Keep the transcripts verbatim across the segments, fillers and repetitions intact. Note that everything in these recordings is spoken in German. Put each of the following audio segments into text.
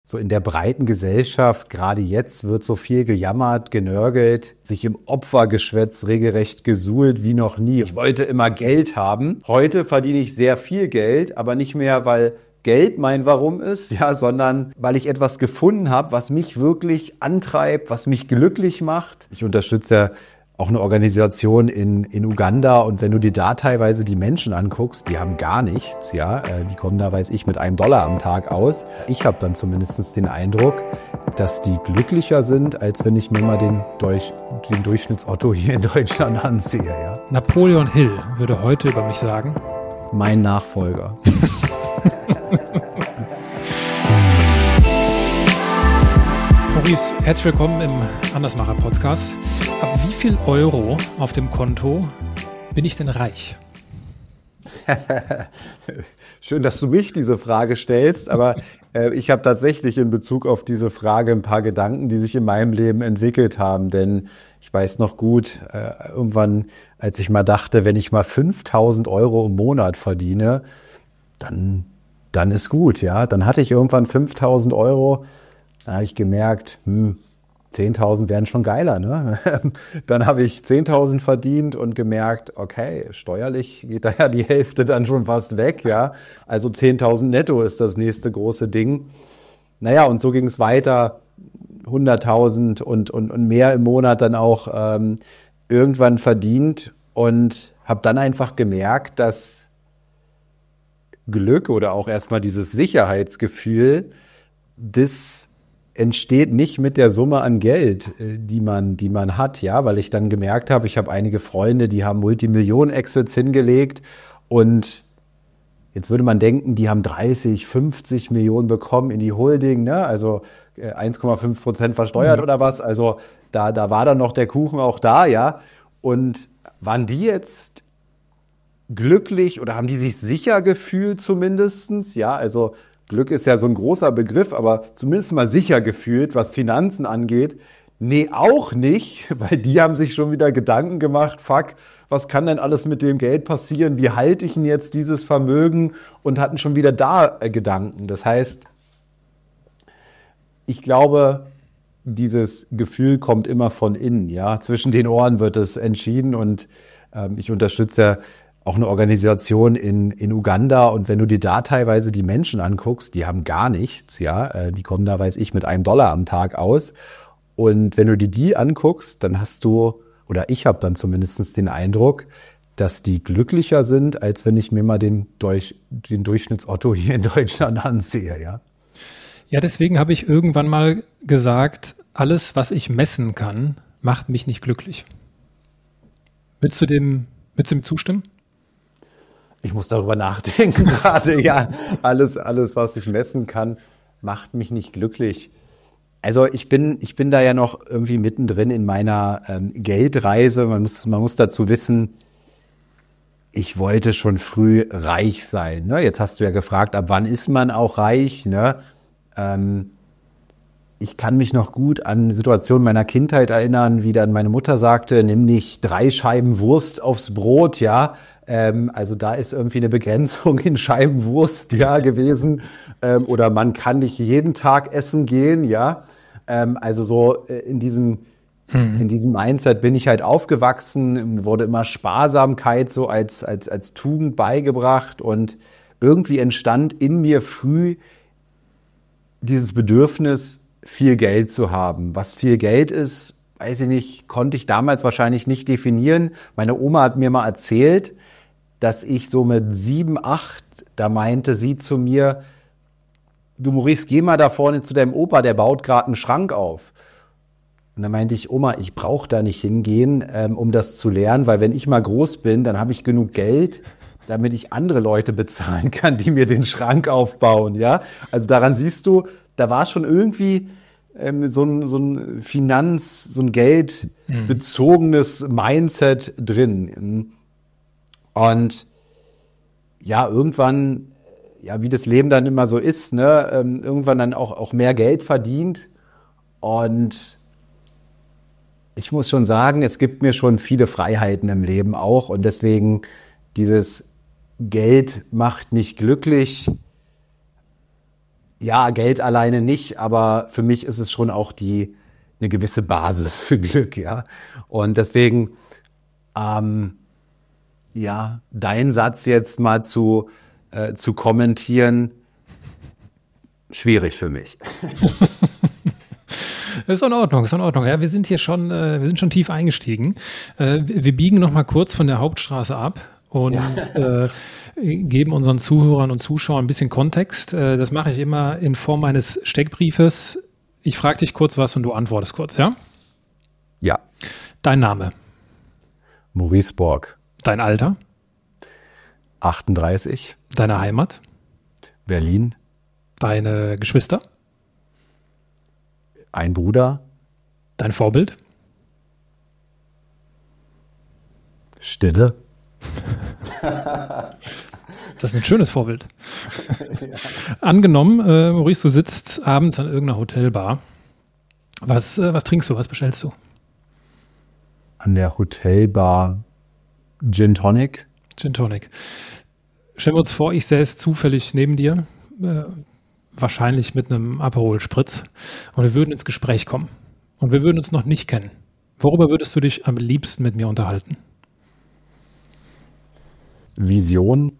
So in der breiten Gesellschaft, gerade jetzt, wird so viel gejammert, genörgelt, sich im Opfergeschwätz regelrecht gesuhlt wie noch nie. Ich wollte immer Geld haben. Heute verdiene ich sehr viel Geld, aber nicht mehr, weil Geld mein Warum ist, ja, sondern weil ich etwas gefunden habe, was mich wirklich antreibt, was mich glücklich macht. Ich unterstütze ja auch eine Organisation in, in Uganda, und wenn du dir da teilweise die Menschen anguckst, die haben gar nichts, ja, die kommen da, weiß ich, mit einem Dollar am Tag aus. Ich habe dann zumindest den Eindruck, dass die glücklicher sind, als wenn ich mir mal den, Durch, den Durchschnittsotto hier in Deutschland ansehe, ja. Napoleon Hill würde heute über mich sagen: Mein Nachfolger. Maurice, herzlich willkommen im Andersmacher-Podcast. Ab wie viel Euro auf dem Konto bin ich denn reich? Schön, dass du mich diese Frage stellst, aber äh, ich habe tatsächlich in Bezug auf diese Frage ein paar Gedanken, die sich in meinem Leben entwickelt haben. Denn ich weiß noch gut, äh, irgendwann, als ich mal dachte, wenn ich mal fünftausend Euro im Monat verdiene, dann, dann ist gut, ja. Dann hatte ich irgendwann fünftausend Euro. Da habe ich gemerkt, hm, zehntausend wären schon geiler, ne? Dann habe ich zehntausend verdient und gemerkt, okay, steuerlich geht da ja die Hälfte dann schon fast weg, ja. Also zehntausend netto ist das nächste große Ding. Naja, und so ging es weiter, hunderttausend und, und, und mehr im Monat dann auch ähm, irgendwann verdient, und habe dann einfach gemerkt, dass Glück oder auch erstmal dieses Sicherheitsgefühl, das entsteht nicht mit der Summe an Geld, die man, die man hat, ja, weil ich dann gemerkt habe, ich habe einige Freunde, die haben Multimillionen-Exits hingelegt, und jetzt würde man denken, die haben dreißig, fünfzig Millionen bekommen in die Holding, ne, also eins Komma fünf Prozent versteuert mhm. oder was, also da, da war dann noch der Kuchen auch da, ja, und waren die jetzt glücklich oder haben die sich sicher gefühlt zumindestens, ja, also Glück ist ja so ein großer Begriff, aber zumindest mal sicher gefühlt, was Finanzen angeht. Nee, auch nicht, weil die haben sich schon wieder Gedanken gemacht, fuck, was kann denn alles mit dem Geld passieren? Wie halte ich denn jetzt dieses Vermögen? Und hatten schon wieder da äh, Gedanken. Das heißt, ich glaube, dieses Gefühl kommt immer von innen, ja. Zwischen den Ohren wird es entschieden, und ähm, ich unterstütze ja auch eine Organisation in, in Uganda, und wenn du dir da teilweise die Menschen anguckst, die haben gar nichts, ja, die kommen da, weiß ich, mit einem Dollar am Tag aus, und wenn du dir die anguckst, dann hast du, oder ich habe dann zumindest den Eindruck, dass die glücklicher sind, als wenn ich mir mal den, Durch, den Durchschnittsotto hier in Deutschland ansehe, ja. Ja, deswegen habe ich irgendwann mal gesagt, alles, was ich messen kann, macht mich nicht glücklich. Willst du dem, willst du dem zustimmen? Ich muss darüber nachdenken gerade, ja. Alles, alles, was ich messen kann, macht mich nicht glücklich. Also ich bin, ich bin da ja noch irgendwie mittendrin in meiner ähm, Geldreise. Man muss, man muss dazu wissen, ich wollte schon früh reich sein, ne? Jetzt hast du ja gefragt, ab wann ist man auch reich, ne? Ähm, ich kann mich noch gut an Situationen meiner Kindheit erinnern, wie dann meine Mutter sagte, nimm nicht drei Scheiben Wurst aufs Brot, ja. Ähm, also da ist irgendwie eine Begrenzung in Scheiben Wurst, ja, gewesen. Ähm, oder man kann nicht jeden Tag essen gehen, ja. Ähm, also so äh, in diesem, mhm. in diesem Mindset bin ich halt aufgewachsen, wurde immer Sparsamkeit so als, als, als Tugend beigebracht, und irgendwie entstand in mir früh dieses Bedürfnis, viel Geld zu haben. Was viel Geld ist, weiß ich nicht, konnte ich damals wahrscheinlich nicht definieren. Meine Oma hat mir mal erzählt, dass ich so mit sieben, acht, da meinte sie zu mir, du Maurice, geh mal da vorne zu deinem Opa, der baut gerade einen Schrank auf. Und dann meinte ich, Oma, ich brauche da nicht hingehen, ähm, um das zu lernen, weil wenn ich mal groß bin, dann habe ich genug Geld, damit ich andere Leute bezahlen kann, die mir den Schrank aufbauen, ja. Also daran siehst du, da war schon irgendwie ähm, so ein, so ein Finanz-, so ein geldbezogenes Mindset drin. Und ja, irgendwann, ja, wie das Leben dann immer so ist, ne, ähm, irgendwann dann auch, auch mehr Geld verdient. Und ich muss schon sagen, es gibt mir schon viele Freiheiten im Leben auch. Und deswegen dieses Geld macht nicht glücklich. ja, Geld alleine nicht, aber für mich ist es schon auch die eine gewisse Basis für Glück, ja. Und deswegen, ähm, ja, dein Satz jetzt mal zu, äh, zu kommentieren, schwierig für mich. Ist in Ordnung, ist in Ordnung. Ja, wir sind hier schon, äh, wir sind schon tief eingestiegen. Äh, wir, wir biegen noch mal kurz von der Hauptstraße ab und ja. äh, geben unseren Zuhörern und Zuschauern ein bisschen Kontext. Äh, das mache ich immer in Form eines Steckbriefes. Ich frage dich kurz was und du antwortest kurz, ja? Ja. Dein Name? Maurice Borg. Dein Alter? achtunddreißig. Deine Heimat? Berlin. Deine Geschwister? Ein Bruder. Dein Vorbild? Stille. Das ist ein schönes Vorbild. Ja. Angenommen, äh, Maurice, du sitzt abends an irgendeiner Hotelbar. Was, äh, was trinkst du? Was bestellst du? An der Hotelbar Gin Tonic. Gin Tonic. Stellen wir uns vor, ich säße zufällig neben dir, äh, wahrscheinlich mit einem Aperol Spritz, und wir würden ins Gespräch kommen. Und wir würden uns noch nicht kennen. Worüber würdest du dich am liebsten mit mir unterhalten? Vision.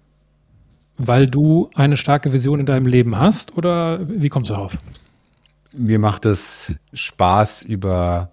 Weil du eine starke Vision in deinem Leben hast, oder wie kommst du darauf? Mir macht es Spaß, über,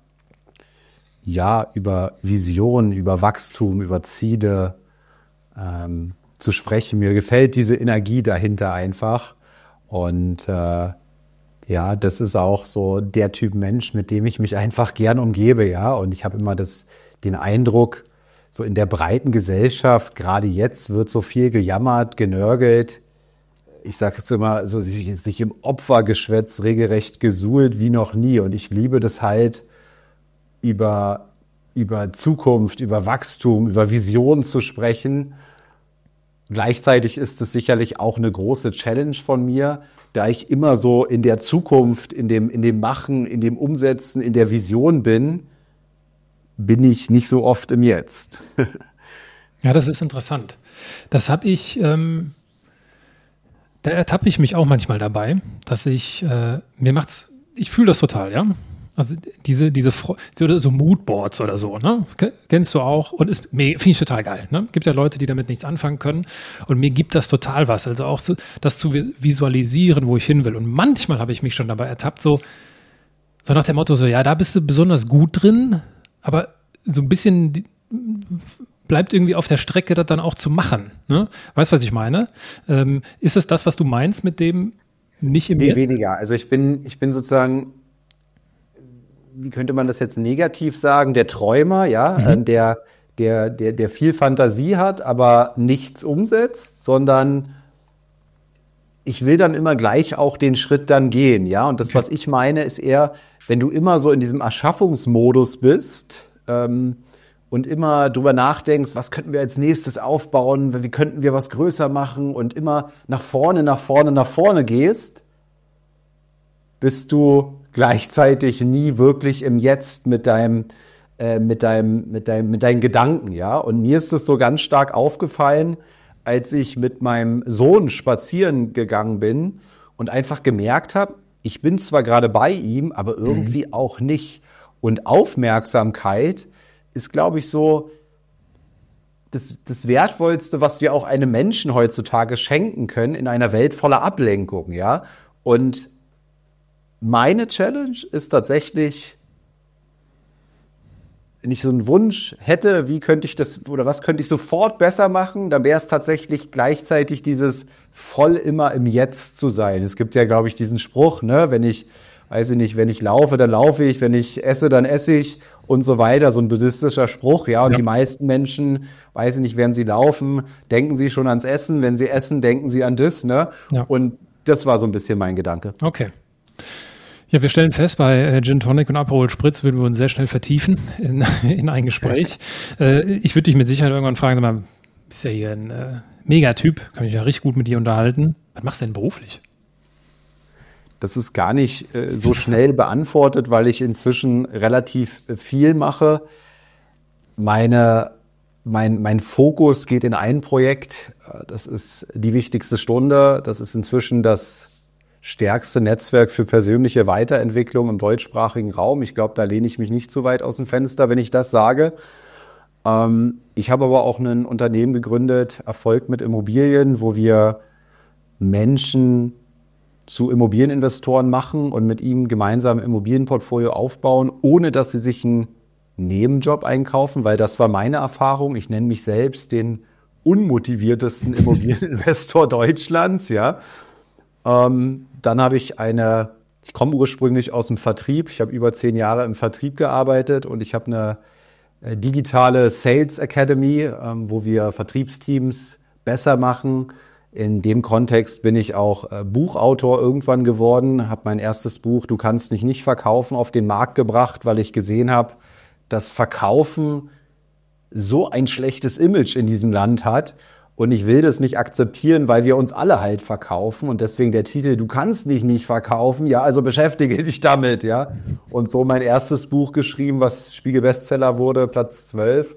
ja, über Vision, über Wachstum, über Ziele ähm, zu sprechen. Mir gefällt diese Energie dahinter einfach. Und äh, ja, das ist auch so der Typ Mensch, mit dem ich mich einfach gern umgebe, ja. Und ich habe immer das, den Eindruck, so in der breiten Gesellschaft, gerade jetzt wird so viel gejammert, genörgelt. Ich sage es immer, so sich, sich im Opfergeschwätz regelrecht gesuhlt wie noch nie. Und ich liebe das halt, über, über Zukunft, über Wachstum, über Visionen zu sprechen. Gleichzeitig ist es sicherlich auch eine große Challenge von mir, da ich immer so in der Zukunft, in dem, in dem Machen, in dem Umsetzen, in der Vision bin, bin ich nicht so oft im Jetzt. Ja, das ist interessant. Das habe ich, ähm, da ertappe ich mich auch manchmal dabei, dass ich, äh, mir macht's, ich fühle das total, ja. Also diese, diese, so Moodboards oder so, ne? Kennst du auch? Und finde ich total geil, ne? Gibt ja Leute, die damit nichts anfangen können. Und mir gibt das total was. Also auch zu, das zu visualisieren, wo ich hin will. Und manchmal habe ich mich schon dabei ertappt, so, so nach dem Motto, so, ja, da bist du besonders gut drin, aber so ein bisschen bleibt irgendwie auf der Strecke, das dann auch zu machen. Ne? Weißt du, was ich meine? Ähm, ist es das, was du meinst mit dem nicht im Nee, Jetzt? weniger. Also ich bin, ich bin sozusagen, wie könnte man das jetzt negativ sagen, der Träumer, ja, mhm. der, der, der, der viel Fantasie hat, aber nichts umsetzt, sondern ich will dann immer gleich auch den Schritt dann gehen, ja. Und das, okay. was ich meine, ist eher, wenn du immer so in diesem Erschaffungsmodus bist ähm, und immer drüber nachdenkst, was könnten wir als nächstes aufbauen, wie könnten wir was größer machen und immer nach vorne, nach vorne, nach vorne gehst, bist du gleichzeitig nie wirklich im Jetzt mit deinem, äh, mit deinem, mit deinem, mit deinen Gedanken, ja. Und mir ist es so ganz stark aufgefallen, als ich mit meinem Sohn spazieren gegangen bin und einfach gemerkt habe, ich bin zwar gerade bei ihm, aber irgendwie mhm. auch nicht. Und Aufmerksamkeit ist, glaube ich, so das, das Wertvollste, was wir auch einem Menschen heutzutage schenken können in einer Welt voller Ablenkung, ja. Und meine Challenge ist tatsächlich, wenn ich so einen Wunsch hätte, wie könnte ich das oder was könnte ich sofort besser machen, dann wäre es tatsächlich gleichzeitig dieses voll immer im Jetzt zu sein. Es gibt ja, glaube ich, diesen Spruch, ne, wenn ich, weiß ich nicht, wenn ich laufe, dann laufe ich, wenn ich esse, dann esse ich und so weiter, so ein buddhistischer Spruch, ja, und ja. die meisten Menschen, weiß ich nicht, wenn sie laufen, denken sie schon ans Essen, wenn sie essen, denken sie an das, ne, ja. und das war so ein bisschen mein Gedanke. Okay. Ja, wir stellen fest, bei äh, Gin Tonic und Aperol Spritz würden wir uns sehr schnell vertiefen in, in ein Gespräch. äh, ich würde dich mit Sicherheit irgendwann fragen, sag mal, bist ja hier ein äh, Megatyp, kann mich ja richtig gut mit dir unterhalten. Was machst du denn beruflich? Das ist gar nicht äh, so schnell beantwortet, weil ich inzwischen relativ äh, viel mache. Meine, mein, mein Fokus geht in ein Projekt. Das ist die wichtigste Stunde. Das ist inzwischen das stärkste Netzwerk für persönliche Weiterentwicklung im deutschsprachigen Raum. Ich glaube, da lehne ich mich nicht zu weit aus dem Fenster, wenn ich das sage. Ähm, ich habe aber auch ein Unternehmen gegründet, Erfolg mit Immobilien, wo wir Menschen zu Immobilieninvestoren machen und mit ihnen gemeinsam ein Immobilienportfolio aufbauen, ohne dass sie sich einen Nebenjob einkaufen, weil das war meine Erfahrung. Ich nenne mich selbst den unmotiviertesten Immobilieninvestor Deutschlands, ja. Ähm, dann habe ich eine, ich komme ursprünglich aus dem Vertrieb, ich habe über zehn Jahre im Vertrieb gearbeitet und ich habe eine äh, digitale Sales Academy, ähm, wo wir Vertriebsteams besser machen. In dem Kontext bin ich auch äh, Buchautor irgendwann geworden, habe mein erstes Buch "Du kannst dich nicht verkaufen" auf den Markt gebracht, weil ich gesehen habe, dass Verkaufen so ein schlechtes Image in diesem Land hat. Und ich will das nicht akzeptieren, weil wir uns alle halt verkaufen. Und deswegen der Titel "Du kannst dich nicht verkaufen", ja, also beschäftige dich damit, ja. Und so mein erstes Buch geschrieben, was Spiegel-Bestseller wurde, Platz zwölf.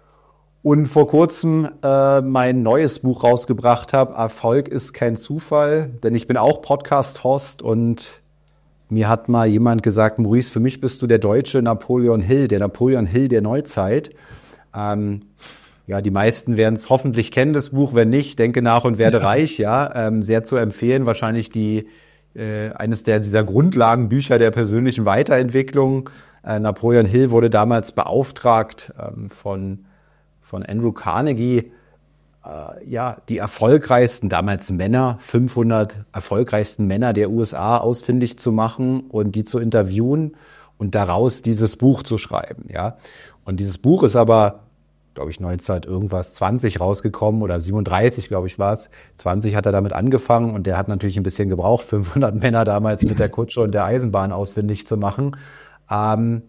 Und vor kurzem äh, mein neues Buch rausgebracht habe, "Erfolg ist kein Zufall", denn ich bin auch Podcast-Host und mir hat mal jemand gesagt: "Maurice, für mich bist du der deutsche Napoleon Hill, der Napoleon Hill der Neuzeit." Ähm, ja, die meisten werden es hoffentlich kennen, das Buch. Wenn nicht, "Denke nach und werde ja. reich", ja, ähm, sehr zu empfehlen. Wahrscheinlich die äh, eines der dieser Grundlagenbücher der persönlichen Weiterentwicklung. Äh, Napoleon Hill wurde damals beauftragt ähm, von von Andrew Carnegie, äh, ja, die erfolgreichsten, damals Männer, fünfhundert erfolgreichsten Männer der U S A ausfindig zu machen und die zu interviewen und daraus dieses Buch zu schreiben, ja. Und dieses Buch ist aber, glaube ich, neunzehn irgendwas zwanzig rausgekommen oder siebenunddreißig, glaube ich, war es. zwanzig hat er damit angefangen und der hat natürlich ein bisschen gebraucht, fünfhundert Männer damals mit der Kutsche und der Eisenbahn ausfindig zu machen. Ähm,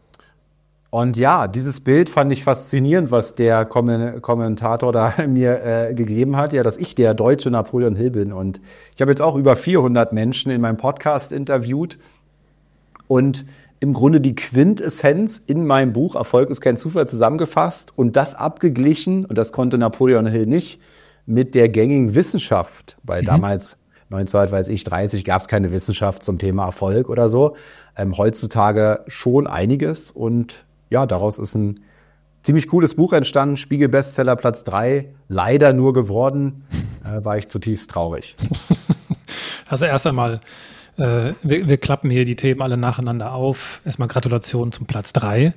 Und ja, dieses Bild fand ich faszinierend, was der Kommentator da mir äh, gegeben hat, ja, dass ich der deutsche Napoleon Hill bin. Und ich habe jetzt auch über vierhundert Menschen in meinem Podcast interviewt und im Grunde die Quintessenz in meinem Buch "Erfolg ist kein Zufall" zusammengefasst und das abgeglichen, und das konnte Napoleon Hill nicht, mit der gängigen Wissenschaft, weil mhm. damals neunzehnhundertdreißig gab es keine Wissenschaft zum Thema Erfolg oder so. Ähm, heutzutage schon einiges und ja, daraus ist ein ziemlich cooles Buch entstanden, Spiegel-Bestseller Platz drei, leider nur geworden, äh, war ich zutiefst traurig. Also erst einmal, äh, wir, wir klappen hier die Themen alle nacheinander auf. Erstmal Gratulation zum Platz drei.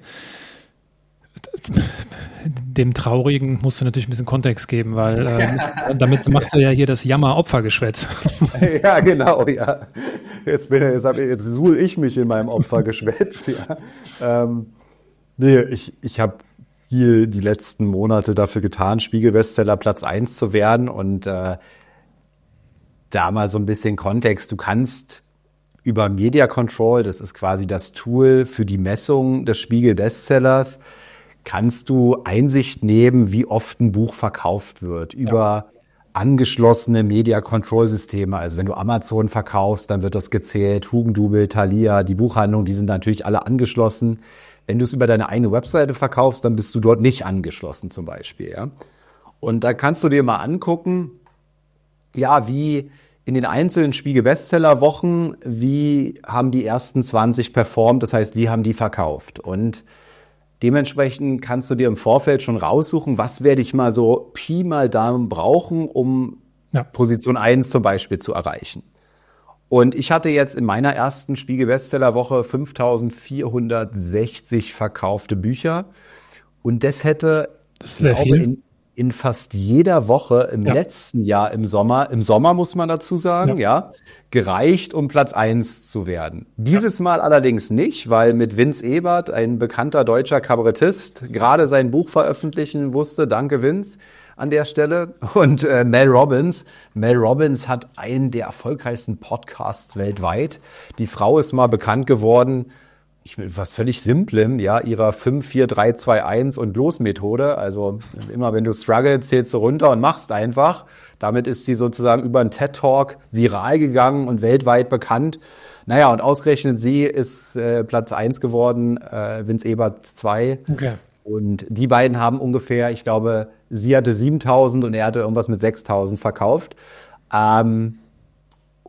Dem Traurigen musst du natürlich ein bisschen Kontext geben, weil äh, damit machst du ja hier das Jammer-Opfergeschwätz. Ja, genau, ja. Jetzt, bin, jetzt, hab, jetzt suhl ich mich in meinem Opfergeschwätz, ja. Ähm, Nee, ich, ich habe hier die letzten Monate dafür getan, Spiegel-Bestseller Platz eins zu werden und äh, da mal so ein bisschen Kontext. Du kannst über Media Control, das ist quasi das Tool für die Messung des Spiegel-Bestsellers, kannst du Einsicht nehmen, wie oft ein Buch verkauft wird, über ja. angeschlossene Media Control Systeme. Also wenn du Amazon verkaufst, dann wird das gezählt, Hugendubel, Thalia, die Buchhandlung, die sind natürlich alle angeschlossen. Wenn du es über deine eigene Webseite verkaufst, dann bist du dort nicht angeschlossen zum Beispiel. Ja? Und da kannst du dir mal angucken, ja, wie in den einzelnen Spiegel-Bestseller-Wochen, wie haben die ersten zwanzig performt, das heißt, wie haben die verkauft? Und dementsprechend kannst du dir im Vorfeld schon raussuchen, was werde ich mal so Pi mal Daumen brauchen, um ja. Position eins zum Beispiel zu erreichen. Und ich hatte jetzt in meiner ersten Spiegel-Bestseller-Woche fünftausendvierhundertsechzig verkaufte Bücher. Und das hätte, das ist sehr viel. In, in fast jeder Woche im ja. letzten Jahr im Sommer, im Sommer muss man dazu sagen, ja, ja gereicht, um Platz eins zu werden. Dieses ja. Mal allerdings nicht, weil mit Vince Ebert, ein bekannter deutscher Kabarettist, gerade sein Buch veröffentlichen wusste. Danke, Vince. An der Stelle. Und äh, Mel Robbins. Mel Robbins hat einen der erfolgreichsten Podcasts weltweit. Die Frau ist mal bekannt geworden, ich mit was völlig Simplem, ja, ihrer fünf, vier, drei, zwei, eins und los Methode. Also immer wenn du struggles, zählst du runter und machst einfach. Damit ist sie sozusagen über einen TED-Talk viral gegangen und weltweit bekannt. Naja, und ausgerechnet sie ist äh, Platz eins geworden, äh, Vince Ebert zwei. Okay. Und die beiden haben ungefähr, ich glaube, sie hatte siebentausend und er hatte irgendwas mit sechstausend verkauft. Ähm,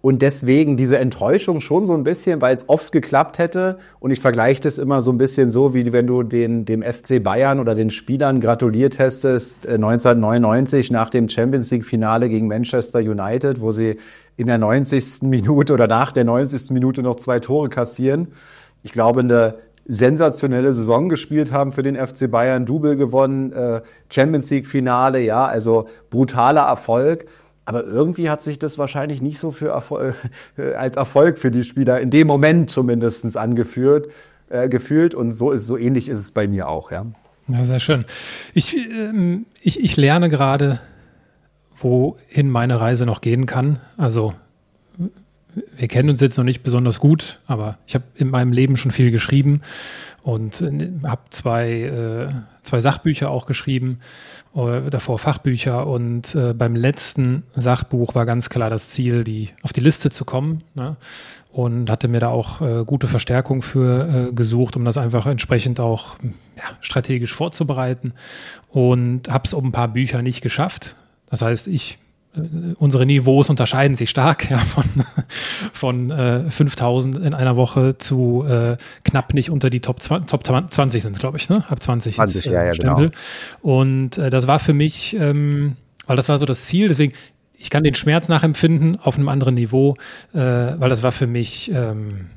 Und deswegen diese Enttäuschung schon so ein bisschen, weil es oft geklappt hätte. Und ich vergleiche das immer so ein bisschen so, wie wenn du den, dem F C Bayern oder den Spielern gratuliert hättest äh, neunzehnhundertneunundneunzig nach dem Champions League-Finale gegen Manchester United, wo sie in der neunzigsten Minute oder nach der neunzigsten Minute noch zwei Tore kassieren. Ich glaube, eine sensationelle Saison gespielt haben für den F C Bayern, Double gewonnen, äh, Champions League-Finale, ja, also brutaler Erfolg. Aber irgendwie hat sich das wahrscheinlich nicht so für Erfolg, als Erfolg für die Spieler in dem Moment zumindest angeführt, äh, gefühlt. Und so ist so ähnlich ist es bei mir auch, ja. Ja, sehr schön. Ich, ähm, ich, ich lerne gerade, wohin meine Reise noch gehen kann. Also wir kennen uns jetzt noch nicht besonders gut, aber ich habe in meinem Leben schon viel geschrieben und äh, habe zwei, äh, zwei Sachbücher auch geschrieben, äh, davor Fachbücher, und äh, beim letzten Sachbuch war ganz klar das Ziel, die auf die Liste zu kommen, ne? Und hatte mir da auch äh, gute Verstärkung für äh, gesucht, um das einfach entsprechend auch ja, strategisch vorzubereiten, und habe es um ein paar Bücher nicht geschafft. Das heißt, ich unsere Niveaus unterscheiden sich stark, ja, von, von äh, fünftausend in einer Woche zu äh, knapp nicht unter die Top, Top zwanzig sind, glaube ich, ne? Ab zwanzig, zwanzig, ist, äh, ja, ja, Stempel. Genau. Und äh, das war für mich, ähm, weil das war so das Ziel, deswegen, ich kann den Schmerz nachempfinden auf einem anderen Niveau, äh, weil das war für mich ähm,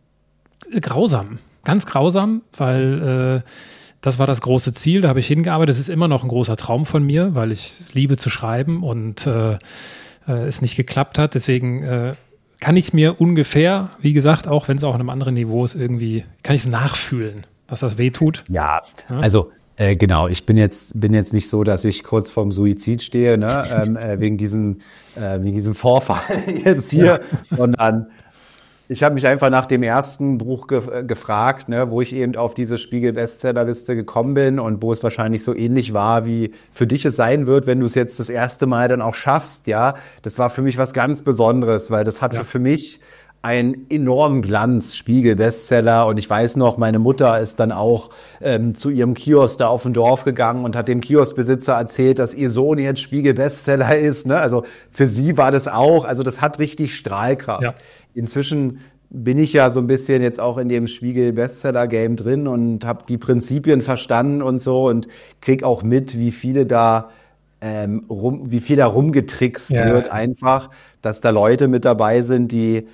grausam, ganz grausam, weil äh, das war das große Ziel, da habe ich hingearbeitet. Das ist immer noch ein großer Traum von mir, weil ich liebe zu schreiben und äh, äh, es nicht geklappt hat. Deswegen äh, kann ich mir ungefähr, wie gesagt, auch wenn es auch in einem anderen Niveau ist, irgendwie, kann ich es nachfühlen, dass das wehtut. Ja, ja? also äh, genau, ich bin jetzt, bin jetzt nicht so, dass ich kurz vorm Suizid stehe, ne? ähm, äh, wegen, diesem, äh, wegen diesem Vorfall jetzt hier, ja. sondern ich habe mich einfach nach dem ersten Buch ge- gefragt, ne, wo ich eben auf diese Spiegel-Bestsellerliste gekommen bin und wo es wahrscheinlich so ähnlich war, wie für dich es sein wird, wenn du es jetzt das erste Mal dann auch schaffst, ja. Das war für mich was ganz Besonderes, weil das hatte ja. für mich einen enormen Glanz, Spiegel-Bestseller. Und ich weiß noch, meine Mutter ist dann auch ähm, zu ihrem Kiosk da auf dem Dorf gegangen und hat dem Kioskbesitzer erzählt, dass ihr Sohn jetzt Spiegel-Bestseller ist, ne? Also für sie war das auch, also das hat richtig Strahlkraft. Ja. Inzwischen bin ich ja so ein bisschen jetzt auch in dem Spiegel-Bestseller-Game drin und habe die Prinzipien verstanden und so und krieg auch mit, wie viele da ähm, rum, wie viel da rumgetrickst ja. wird einfach, dass da Leute mit dabei sind, die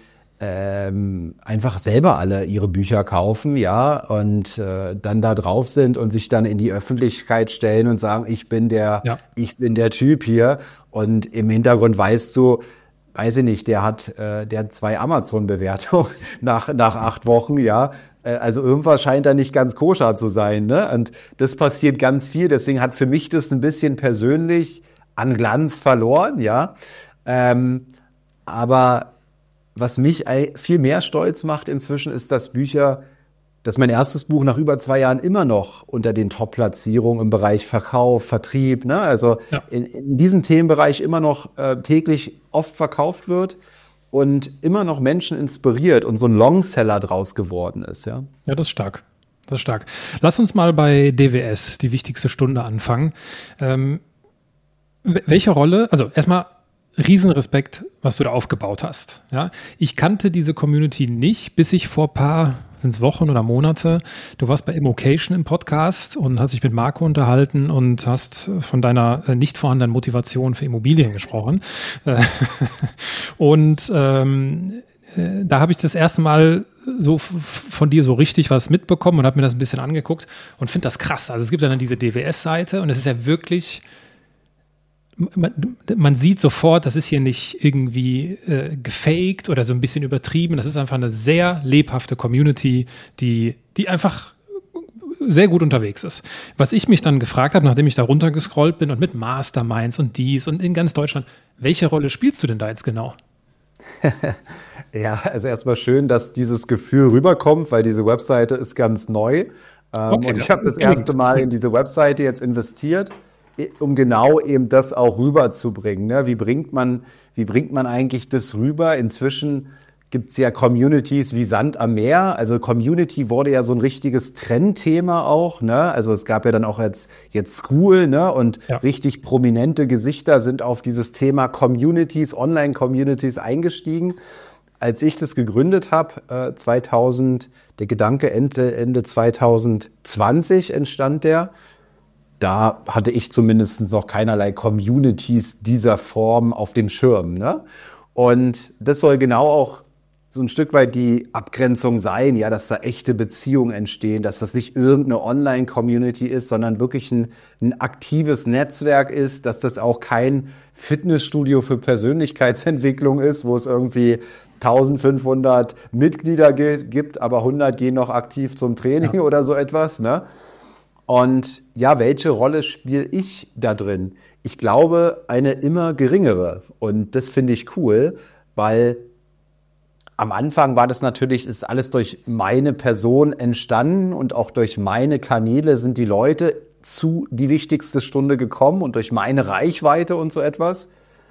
ähm, einfach selber alle ihre Bücher kaufen, ja, und äh, dann da drauf sind und sich dann in die Öffentlichkeit stellen und sagen, ich bin der, ja. ich bin der Typ hier, und im Hintergrund weißt du, weiß ich nicht, der hat, äh, der hat zwei Amazon-Bewertungen nach, nach acht Wochen, ja. Äh, also irgendwas scheint da nicht ganz koscher zu sein, ne? Und das passiert ganz viel. Deswegen hat für mich das ein bisschen persönlich an Glanz verloren, ja. Ähm, aber was mich viel mehr stolz macht inzwischen, ist, dass Bücher, dass mein erstes Buch nach über zwei Jahren immer noch unter den Top-Platzierungen im Bereich Verkauf, Vertrieb, ne, also ja. in, in diesem Themenbereich immer noch äh, täglich oft verkauft wird und immer noch Menschen inspiriert und so ein Longseller draus geworden ist, ja. Ja, das ist stark. Das ist stark. Lass uns mal bei D W S, die wichtigste Stunde, anfangen. Ähm, welche Rolle, also erstmal Riesenrespekt, was du da aufgebaut hast. Ja, ich kannte diese Community nicht, bis ich vor ein paar, sind es Wochen oder Monate, du warst bei Immocation im Podcast und hast dich mit Marco unterhalten und hast von deiner äh, nicht vorhandenen Motivation für Immobilien gesprochen. und ähm, äh, da habe ich das erste Mal so f- von dir so richtig was mitbekommen und habe mir das ein bisschen angeguckt und finde das krass. Also es gibt dann diese D W S-Seite und es ist ja wirklich... Man, man sieht sofort, das ist hier nicht irgendwie äh, gefaked oder so ein bisschen übertrieben. Das ist einfach eine sehr lebhafte Community, die, die einfach sehr gut unterwegs ist. Was ich mich dann gefragt habe, nachdem ich da runtergescrollt bin und mit Masterminds und dies und in ganz Deutschland, welche Rolle spielst du denn da jetzt genau? Ja, also erstmal schön, dass dieses Gefühl rüberkommt, weil diese Webseite ist ganz neu. Ähm, okay, und ich habe das erste Mal in diese Webseite jetzt investiert, um genau eben das auch rüberzubringen. Ne? Wie bringt man, wie bringt man eigentlich das rüber? Inzwischen gibt es ja Communities wie Sand am Meer. Also Community wurde ja so ein richtiges Trendthema auch, ne? Also es gab ja dann auch jetzt, jetzt School, ne? Und ja. richtig prominente Gesichter sind auf dieses Thema Communities, Online-Communities eingestiegen. Als ich das gegründet habe, äh, zweitausend, der Gedanke Ende, Ende zwanzig zwanzig entstand der. Da hatte ich zumindest noch keinerlei Communities dieser Form auf dem Schirm, ne? Und das soll genau auch so ein Stück weit die Abgrenzung sein, ja, dass da echte Beziehungen entstehen, dass das nicht irgendeine Online-Community ist, sondern wirklich ein, ein aktives Netzwerk ist, dass das auch kein Fitnessstudio für Persönlichkeitsentwicklung ist, wo es irgendwie eintausendfünfhundert Mitglieder gibt, aber hundert gehen noch aktiv zum Training ja. oder so etwas, ne? Und ja, welche Rolle spiele ich da drin? Ich glaube, eine immer geringere. Und das finde ich cool, weil am Anfang war das natürlich, ist alles durch meine Person entstanden und auch durch meine Kanäle sind die Leute zu die wichtigste Stunde gekommen und durch meine Reichweite und so etwas.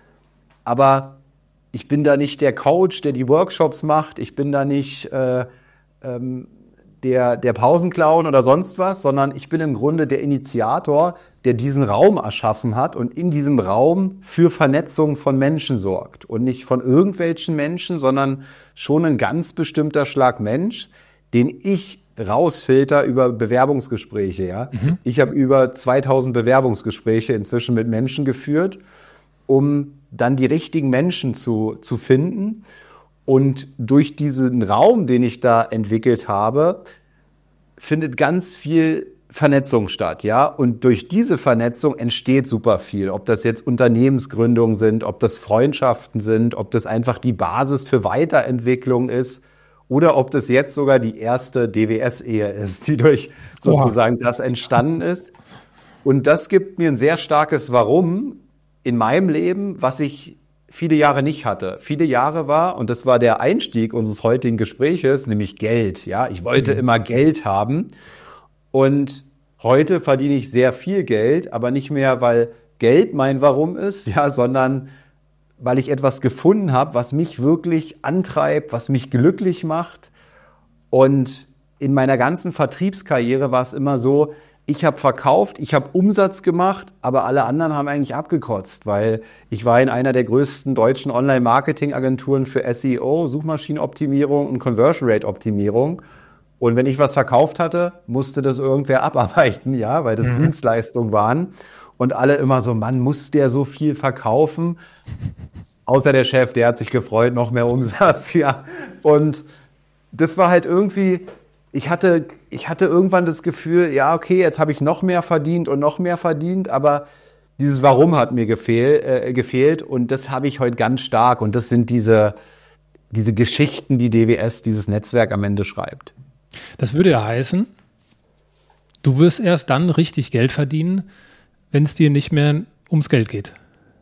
Aber ich bin da nicht der Coach, der die Workshops macht. Ich bin da nicht äh, ähm, der, der Pausenclown oder sonst was, sondern ich bin im Grunde der Initiator, der diesen Raum erschaffen hat und in diesem Raum für Vernetzung von Menschen sorgt. Und nicht von irgendwelchen Menschen, sondern schon ein ganz bestimmter Schlag Mensch, den ich rausfilter über Bewerbungsgespräche. Ja? Mhm. Ich habe über zweitausend Bewerbungsgespräche inzwischen mit Menschen geführt, um dann die richtigen Menschen zu, zu finden. Und durch diesen Raum, den ich da entwickelt habe, findet ganz viel Vernetzung statt, ja. Und durch diese Vernetzung entsteht super viel. Ob das jetzt Unternehmensgründungen sind, ob das Freundschaften sind, ob das einfach die Basis für Weiterentwicklung ist oder ob das jetzt sogar die erste D W S-Ehe ist, die durch sozusagen das entstanden ist. Und das gibt mir ein sehr starkes Warum in meinem Leben, was ich viele Jahre nicht hatte. Viele Jahre war, und das war der Einstieg unseres heutigen Gespräches, nämlich Geld. Ja, ich wollte mhm. immer Geld haben. Und heute verdiene ich sehr viel Geld, aber nicht mehr, weil Geld mein Warum ist, ja, sondern weil ich etwas gefunden habe, was mich wirklich antreibt, was mich glücklich macht. Und in meiner ganzen Vertriebskarriere war es immer so, ich habe verkauft, ich habe Umsatz gemacht, aber alle anderen haben eigentlich abgekotzt, weil ich war in einer der größten deutschen Online-Marketing-Agenturen für S E O, Suchmaschinenoptimierung und Conversion-Rate-Optimierung. Und wenn ich was verkauft hatte, musste das irgendwer abarbeiten, ja, weil das mhm. Dienstleistungen waren. Und alle immer so, Mann, muss der so viel verkaufen? Außer der Chef, der hat sich gefreut, noch mehr Umsatz, ja. Und das war halt irgendwie... Ich hatte, ich hatte irgendwann das Gefühl, ja, okay, jetzt habe ich noch mehr verdient und noch mehr verdient, aber dieses Warum hat mir gefehl, äh, gefehlt und das habe ich heute ganz stark und das sind diese, diese Geschichten, die D W S, dieses Netzwerk am Ende schreibt. Das würde ja heißen, du wirst erst dann richtig Geld verdienen, wenn es dir nicht mehr ums Geld geht.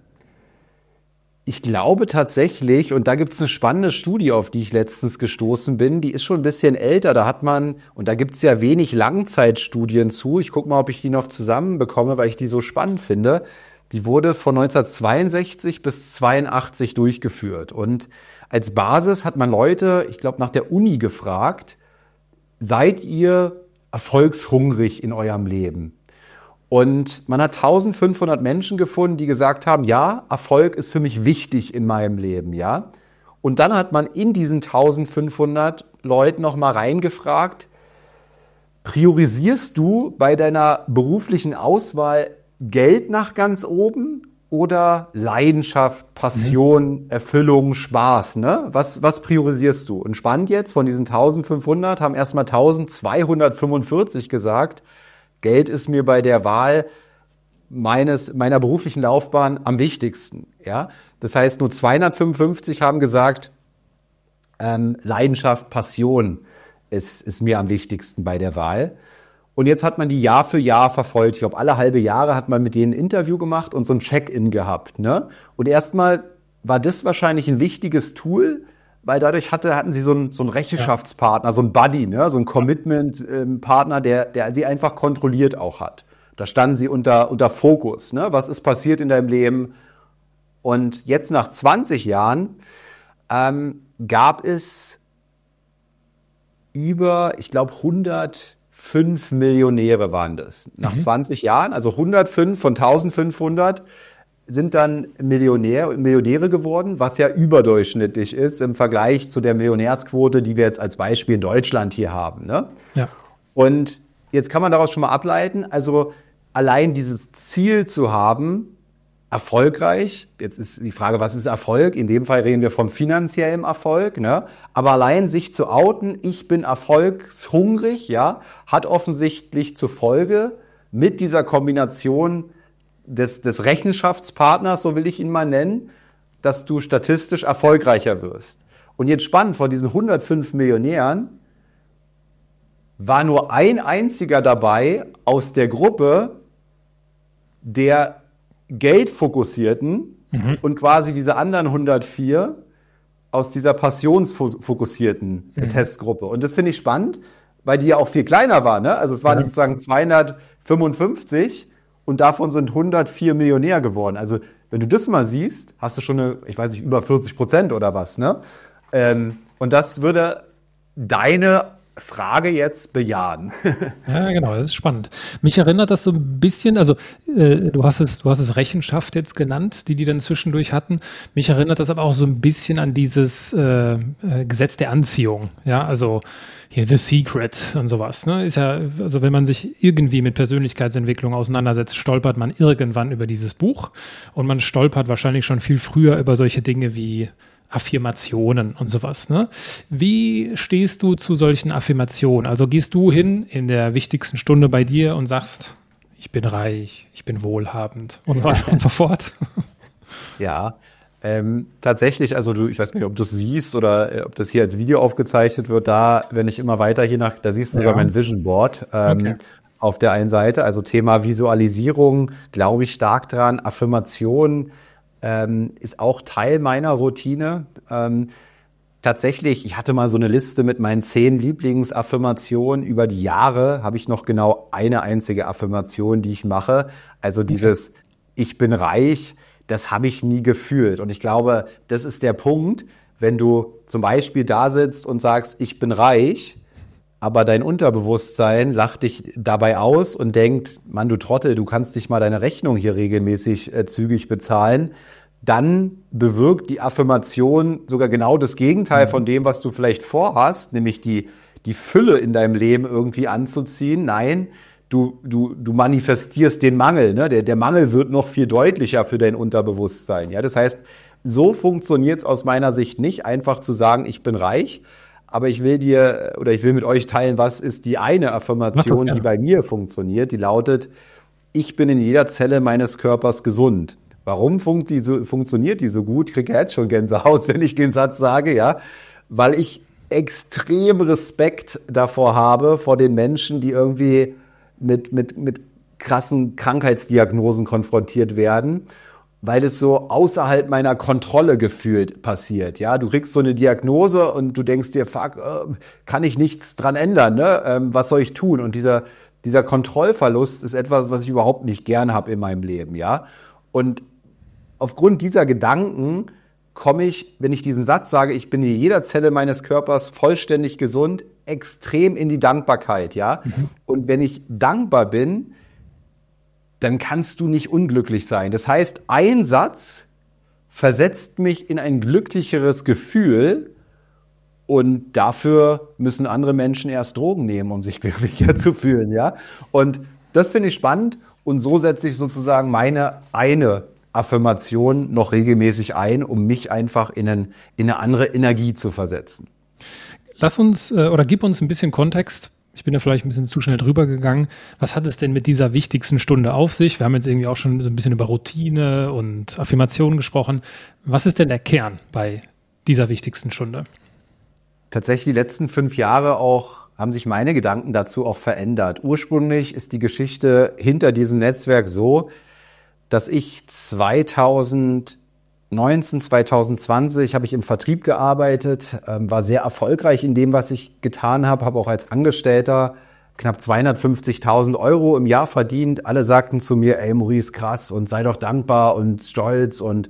Ich glaube tatsächlich, und da gibt es eine spannende Studie, auf die ich letztens gestoßen bin, die ist schon ein bisschen älter, da hat man, und da gibt es ja wenig Langzeitstudien zu, ich gucke mal, ob ich die noch zusammenbekomme, weil ich die so spannend finde, die wurde von neunzehnhundertzweiundsechzig bis zweiundachtzig durchgeführt und als Basis hat man Leute, ich glaube nach der Uni gefragt, seid ihr erfolgshungrig in eurem Leben? Und man hat eintausendfünfhundert Menschen gefunden, die gesagt haben, ja, Erfolg ist für mich wichtig in meinem Leben, ja. Und dann hat man in diesen eintausendfünfhundert Leuten noch mal reingefragt, priorisierst du bei deiner beruflichen Auswahl Geld nach ganz oben oder Leidenschaft, Passion, mhm. Erfüllung, Spaß, ne? Was, was priorisierst du? Und spannend jetzt, von diesen eintausendfünfhundert haben erstmal eintausendzweihundertfünfundvierzig gesagt, Geld ist mir bei der Wahl meines, meiner beruflichen Laufbahn am wichtigsten. Ja? Das heißt, nur zweihundertfünfundfünfzig haben gesagt, ähm, Leidenschaft, Passion ist, ist mir am wichtigsten bei der Wahl. Und jetzt hat man die Jahr für Jahr verfolgt. Ich glaube, alle halbe Jahre hat man mit denen ein Interview gemacht und so ein Check-in gehabt. Ne? Und erstmal war das wahrscheinlich ein wichtiges Tool, weil dadurch hatte, hatten sie so einen, so einen Rechenschaftspartner, ja. so einen Buddy, ne? so einen Commitment-Partner, der, der sie einfach kontrolliert auch hat. Da standen sie unter, unter Fokus. Ne? Was ist passiert in deinem Leben? Und jetzt nach zwanzig Jahren ähm, gab es über, ich glaube, hundertfünf Millionäre waren das. Nach mhm. zwanzig Jahren, also hundertfünf von eintausendfünfhundert sind dann Millionär, Millionäre geworden, was ja überdurchschnittlich ist im Vergleich zu der Millionärsquote, die wir jetzt als Beispiel in Deutschland hier haben. Ne? Ja. Und jetzt kann man daraus schon mal ableiten, also allein dieses Ziel zu haben, erfolgreich, jetzt ist die Frage, was ist Erfolg? In dem Fall reden wir vom finanziellen Erfolg, ne? Aber allein sich zu outen, ich bin erfolgshungrig, ja, hat offensichtlich zur Folge mit dieser Kombination des, des Rechenschaftspartners, so will ich ihn mal nennen, dass du statistisch erfolgreicher wirst. Und jetzt spannend, von diesen hundertfünf Millionären war nur ein einziger dabei aus der Gruppe der Geldfokussierten mhm. und quasi diese anderen hundertvier aus dieser passionsfokussierten mhm. Testgruppe. Und das finde ich spannend, weil die ja auch viel kleiner war. Ne? Also es waren ja. sozusagen zweihundertfünfundfünfzig und davon sind hundertvier Millionär geworden. Also wenn du das mal siehst, hast du schon eine, ich weiß nicht, über vierzig Prozent oder was. Ne? Ähm, und das würde deine Frage jetzt bejahen. Ja, genau, das ist spannend. Mich erinnert das so ein bisschen, also äh, du hast es, du hast es Rechenschaft jetzt genannt, die die dann zwischendurch hatten. Mich erinnert das aber auch so ein bisschen an dieses äh, äh, Gesetz der Anziehung. Ja, also hier The Secret und sowas. Ne? Ist ja, also wenn man sich irgendwie mit Persönlichkeitsentwicklung auseinandersetzt, stolpert man irgendwann über dieses Buch und man stolpert wahrscheinlich schon viel früher über solche Dinge wie Affirmationen und sowas. Ne? Wie stehst du zu solchen Affirmationen? Also gehst du hin in der wichtigsten Stunde bei dir und sagst, ich bin reich, ich bin wohlhabend und so weiter und so fort? Ja, ähm, tatsächlich, also du, ich weiß nicht, ob du es siehst oder äh, ob das hier als Video aufgezeichnet wird, da, wenn ich immer weiter hier nach, da siehst du ja sogar mein Vision Board. Ähm, okay. Auf der einen Seite, also Thema Visualisierung, glaube ich stark dran, Affirmationen, Ähm, ist auch Teil meiner Routine. Ähm, tatsächlich, ich hatte mal so eine Liste mit meinen zehn Lieblingsaffirmationen. Über die Jahre habe ich noch genau eine einzige Affirmation, die ich mache. Also dieses Ich bin reich, das habe ich nie gefühlt. Und ich glaube, das ist der Punkt, wenn du zum Beispiel da sitzt und sagst, ich bin reich, aber dein Unterbewusstsein lacht dich dabei aus und denkt, Mann, du Trottel, du kannst nicht mal deine Rechnung hier regelmäßig äh, zügig bezahlen. Dann bewirkt die Affirmation sogar genau das Gegenteil von dem, was du vielleicht vorhast, nämlich die, die Fülle in deinem Leben irgendwie anzuziehen. Nein, du, du, du manifestierst den Mangel. Ne? Der, der Mangel wird noch viel deutlicher für dein Unterbewusstsein. Ja? Das heißt, so funktioniert es aus meiner Sicht nicht, einfach zu sagen, ich bin reich. Aber ich will dir oder ich will mit euch teilen, was ist die eine Affirmation, die bei mir funktioniert. Die lautet, ich bin in jeder Zelle meines Körpers gesund. Warum funkt die so, funktioniert die so gut? Ich kriege jetzt schon Gänsehaut, wenn ich den Satz sage, ja. Weil ich extrem Respekt davor habe, vor den Menschen, die irgendwie mit, mit, mit krassen Krankheitsdiagnosen konfrontiert werden, weil es so außerhalb meiner Kontrolle gefühlt passiert. Ja, du kriegst so eine Diagnose und du denkst dir, fuck, äh, kann ich nichts dran ändern, ne? Ähm, was soll ich tun? Und dieser, dieser Kontrollverlust ist etwas, was ich überhaupt nicht gern habe in meinem Leben, ja. Und aufgrund dieser Gedanken komme ich, wenn ich diesen Satz sage, ich bin in jeder Zelle meines Körpers vollständig gesund, extrem in die Dankbarkeit, ja. Mhm. Und wenn ich dankbar bin, dann kannst du nicht unglücklich sein. Das heißt, ein Satz versetzt mich in ein glücklicheres Gefühl und dafür müssen andere Menschen erst Drogen nehmen, um sich glücklicher zu fühlen, ja. Und das finde ich spannend und so setze ich sozusagen meine eine Affirmation noch regelmäßig ein, um mich einfach in, einen, in eine andere Energie zu versetzen. Lass uns äh, oder gib uns ein bisschen Kontext. Ich bin da vielleicht ein bisschen zu schnell drüber gegangen. Was hat es denn mit dieser wichtigsten Stunde auf sich? Wir haben jetzt irgendwie auch schon so ein bisschen über Routine und Affirmationen gesprochen. Was ist denn der Kern bei dieser wichtigsten Stunde? Tatsächlich die letzten fünf Jahre auch haben sich meine Gedanken dazu auch verändert. Ursprünglich ist die Geschichte hinter diesem Netzwerk so, dass ich zweitausendneunzehn, zweitausendzwanzig habe ich im Vertrieb gearbeitet, ähm, war sehr erfolgreich in dem, was ich getan habe, habe auch als Angestellter knapp zweihundertfünfzigtausend Euro im Jahr verdient. Alle sagten zu mir, ey Maurice, krass und sei doch dankbar und stolz und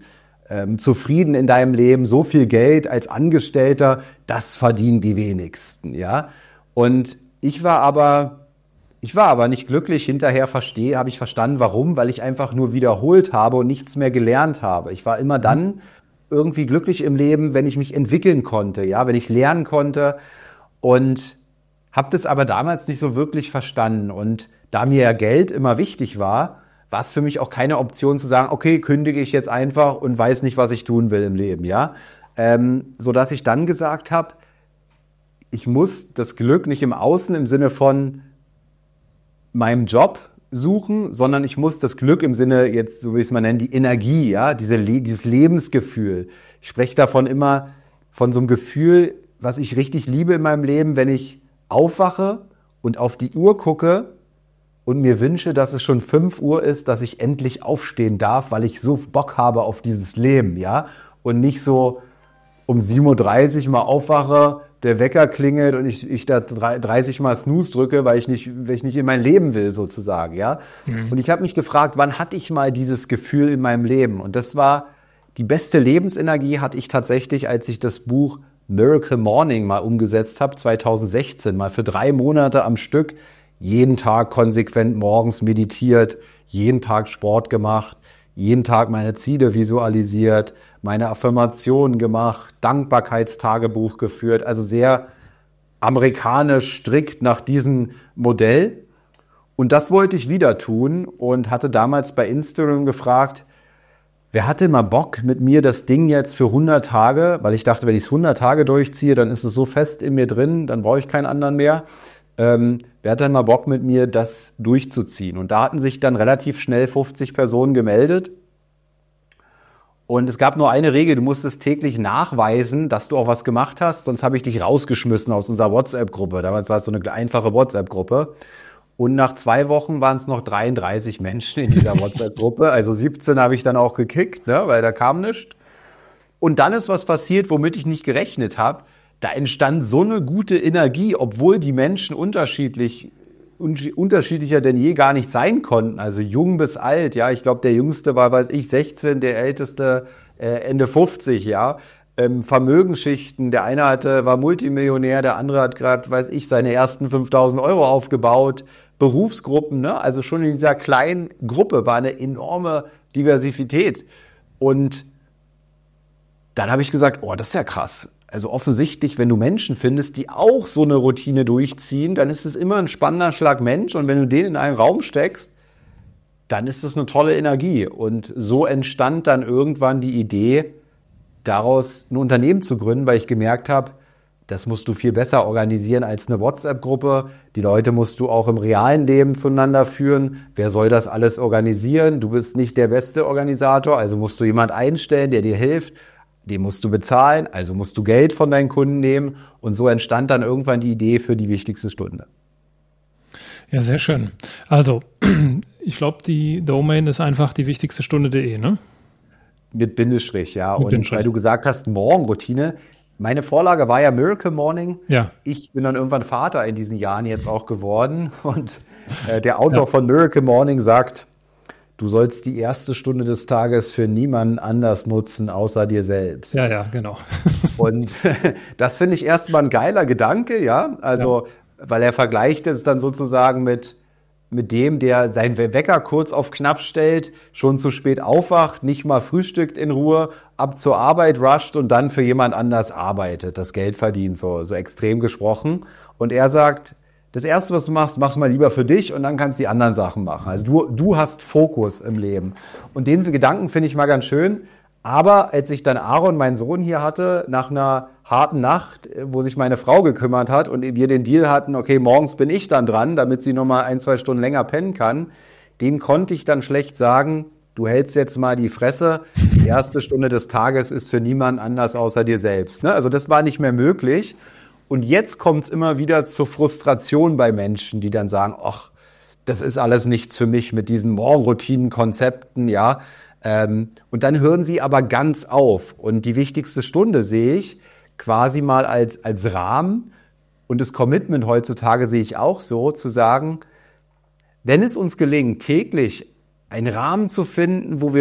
ähm, zufrieden in deinem Leben, so viel Geld als Angestellter, das verdienen die wenigsten, ja. Und ich war aber, ich war aber nicht glücklich. Hinterher verstehe, habe ich verstanden, warum, weil ich einfach nur wiederholt habe und nichts mehr gelernt habe. Ich war immer dann irgendwie glücklich im Leben, wenn ich mich entwickeln konnte, ja, wenn ich lernen konnte, und habe das aber damals nicht so wirklich verstanden. Und da mir ja Geld immer wichtig war, war es für mich auch keine Option zu sagen, okay, kündige ich jetzt einfach und weiß nicht, was ich tun will im Leben, ja. Ähm, sodass ich dann gesagt habe, ich muss das Glück nicht im Außen im Sinne von meinem Job suchen, sondern ich muss das Glück im Sinne, jetzt so wie ich es mal nenne, die Energie, ja, diese, dieses Lebensgefühl. Ich spreche davon immer von so einem Gefühl, was ich richtig liebe in meinem Leben, wenn ich aufwache und auf die Uhr gucke und mir wünsche, dass es schon fünf Uhr ist, dass ich endlich aufstehen darf, weil ich so Bock habe auf dieses Leben, ja, und nicht so um sieben Uhr dreißig mal aufwache, der Wecker klingelt und ich, ich da dreißig Mal Snooze drücke, weil ich nicht, weil ich nicht in mein Leben will, sozusagen, ja. Mhm. Und ich habe mich gefragt, wann hatte ich mal dieses Gefühl in meinem Leben? Und das war, die beste Lebensenergie hatte ich tatsächlich, als ich das Buch Miracle Morning mal umgesetzt habe, zwanzig sechzehn, mal für drei Monate am Stück, jeden Tag konsequent morgens meditiert, jeden Tag Sport gemacht, jeden Tag meine Ziele visualisiert, meine Affirmationen gemacht, Dankbarkeitstagebuch geführt, also sehr amerikanisch strikt nach diesem Modell. Und das wollte ich wieder tun und hatte damals bei Instagram gefragt, wer hatte mal Bock mit mir das Ding jetzt für hundert Tage, weil ich dachte, wenn ich es hundert Tage durchziehe, dann ist es so fest in mir drin, dann brauche ich keinen anderen mehr. Ähm, wer hat denn mal Bock mit mir, das durchzuziehen? Und da hatten sich dann relativ schnell fünfzig Personen gemeldet. Und es gab nur eine Regel, du musstest täglich nachweisen, dass du auch was gemacht hast, sonst habe ich dich rausgeschmissen aus unserer WhatsApp-Gruppe. Damals war es so eine einfache WhatsApp-Gruppe. Und nach zwei Wochen waren es noch dreiunddreißig Menschen in dieser WhatsApp-Gruppe. Also siebzehn habe ich dann auch gekickt, ne, weil da kam nichts. Und dann ist was passiert, womit ich nicht gerechnet habe. Da entstand so eine gute Energie, obwohl die Menschen unterschiedlich, un- unterschiedlicher denn je gar nicht sein konnten. Also jung bis alt, ja. Ich glaube, der Jüngste war, weiß ich, sechzehn, der Älteste äh, Ende fünfzig, ja. Ähm, Vermögensschichten, der eine hatte, war Multimillionär, der andere hat gerade, weiß ich, seine ersten fünftausend Euro aufgebaut. Berufsgruppen, ne? Also schon in dieser kleinen Gruppe war eine enorme Diversität. Und dann habe ich gesagt, oh, das ist ja krass. Also offensichtlich, wenn du Menschen findest, die auch so eine Routine durchziehen, dann ist es immer ein spannender Schlag Mensch. Und wenn du den in einen Raum steckst, dann ist es eine tolle Energie. Und so entstand dann irgendwann die Idee, daraus ein Unternehmen zu gründen, weil ich gemerkt habe, das musst du viel besser organisieren als eine WhatsApp-Gruppe. Die Leute musst du auch im realen Leben zueinander führen. Wer soll das alles organisieren? Du bist nicht der beste Organisator, also musst du jemand einstellen, der dir hilft. Den musst du bezahlen, also musst du Geld von deinen Kunden nehmen. Und so entstand dann irgendwann die Idee für die wichtigste Stunde. Ja, sehr schön. Also, ich glaube, die Domain ist einfach die wichtigste Stunde.de, ne? Mit Bindestrich, ja. Mit Und Bindestrich. Weil du gesagt hast, Morgenroutine. Meine Vorlage war ja Miracle Morning. Ja. Ich bin dann irgendwann Vater in diesen Jahren jetzt auch geworden. Und äh, der Autor Ja. von Miracle Morning sagt, du sollst die erste Stunde des Tages für niemanden anders nutzen, außer dir selbst. Ja, ja, genau. Und das finde ich erstmal ein geiler Gedanke, ja. Also, ja. Weil er vergleicht es dann sozusagen mit, mit dem, der seinen Wecker kurz auf knapp stellt, schon zu spät aufwacht, nicht mal frühstückt in Ruhe, ab zur Arbeit rusht und dann für jemand anders arbeitet, das Geld verdient, so, so extrem gesprochen. Und er sagt, das Erste, was du machst, mach's mal lieber für dich und dann kannst du die anderen Sachen machen. Also du, du hast Fokus im Leben. Und den Gedanken finde ich mal ganz schön. Aber als ich dann Aaron, meinen Sohn, hier hatte, nach einer harten Nacht, wo sich meine Frau gekümmert hat und wir den Deal hatten, okay, morgens bin ich dann dran, damit sie nochmal ein, zwei Stunden länger pennen kann, den konnte ich dann schlecht sagen, du hältst jetzt mal die Fresse, die erste Stunde des Tages ist für niemand anders außer dir selbst. Ne? Also das war nicht mehr möglich. Und jetzt kommt es immer wieder zur Frustration bei Menschen, die dann sagen, ach, das ist alles nichts für mich mit diesen Morgenroutinen-Konzepten, ja. Ähm, und dann hören sie aber ganz auf. Und die wichtigste Stunde sehe ich quasi mal als, als Rahmen. Und das Commitment heutzutage sehe ich auch so, zu sagen, wenn es uns gelingt, täglich einen Rahmen zu finden, wo wir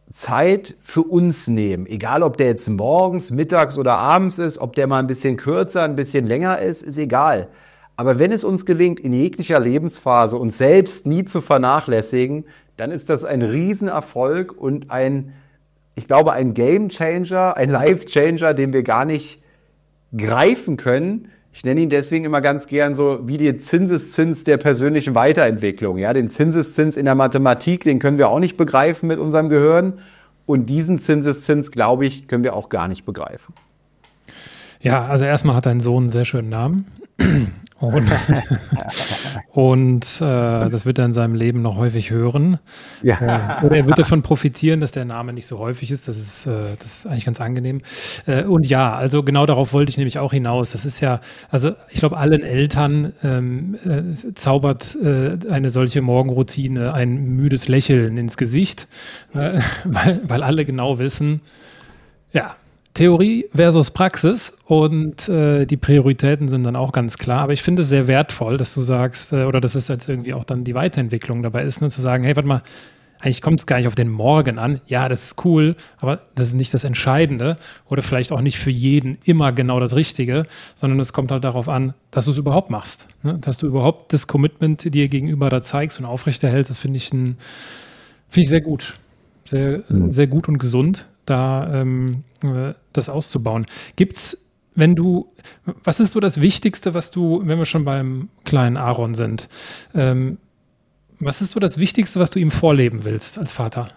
Zeit für uns nehmen. Egal, ob der jetzt morgens, mittags oder abends ist, ob der mal ein bisschen kürzer, ein bisschen länger ist, ist egal. Aber wenn es uns gelingt, in jeglicher Lebensphase uns selbst nie zu vernachlässigen, dann ist das ein Riesenerfolg und ein, ich glaube, ein Game-Changer, ein Life-Changer, den wir gar nicht greifen können. Ich nenne ihn deswegen immer ganz gern so wie den Zinseszins der persönlichen Weiterentwicklung. Ja, den Zinseszins in der Mathematik, den können wir auch nicht begreifen mit unserem Gehirn. Und diesen Zinseszins, glaube ich, können wir auch gar nicht begreifen. Ja, also erstmal hat dein Sohn einen sehr schönen Namen. Und, und äh, das wird er in seinem Leben noch häufig hören. Ja. Äh, oder er wird davon profitieren, dass der Name nicht so häufig ist. Das ist, äh, das ist eigentlich ganz angenehm. Äh, und ja, also genau darauf wollte ich nämlich auch hinaus. Das ist ja, also ich glaube, allen Eltern ähm, äh, zaubert äh, eine solche Morgenroutine ein müdes Lächeln ins Gesicht, äh, weil, weil alle genau wissen, ja, Theorie versus Praxis und äh, die Prioritäten sind dann auch ganz klar. Aber ich finde es sehr wertvoll, dass du sagst, äh, oder dass es jetzt irgendwie auch dann die Weiterentwicklung dabei ist, ne, zu sagen, hey, warte mal, eigentlich kommt es gar nicht auf den Morgen an. Ja, das ist cool, aber das ist nicht das Entscheidende oder vielleicht auch nicht für jeden immer genau das Richtige, sondern es kommt halt darauf an, dass du es überhaupt machst. Ne? Dass du überhaupt das Commitment dir gegenüber da zeigst und aufrechterhältst. Das finde ich, ein, finde ich sehr gut. Sehr, mhm. sehr gut und gesund, da ähm, das auszubauen. Gibt's, wenn du, was ist so das Wichtigste, was du, wenn wir schon beim kleinen Aaron sind, ähm, was ist so das Wichtigste, was du ihm vorleben willst als Vater?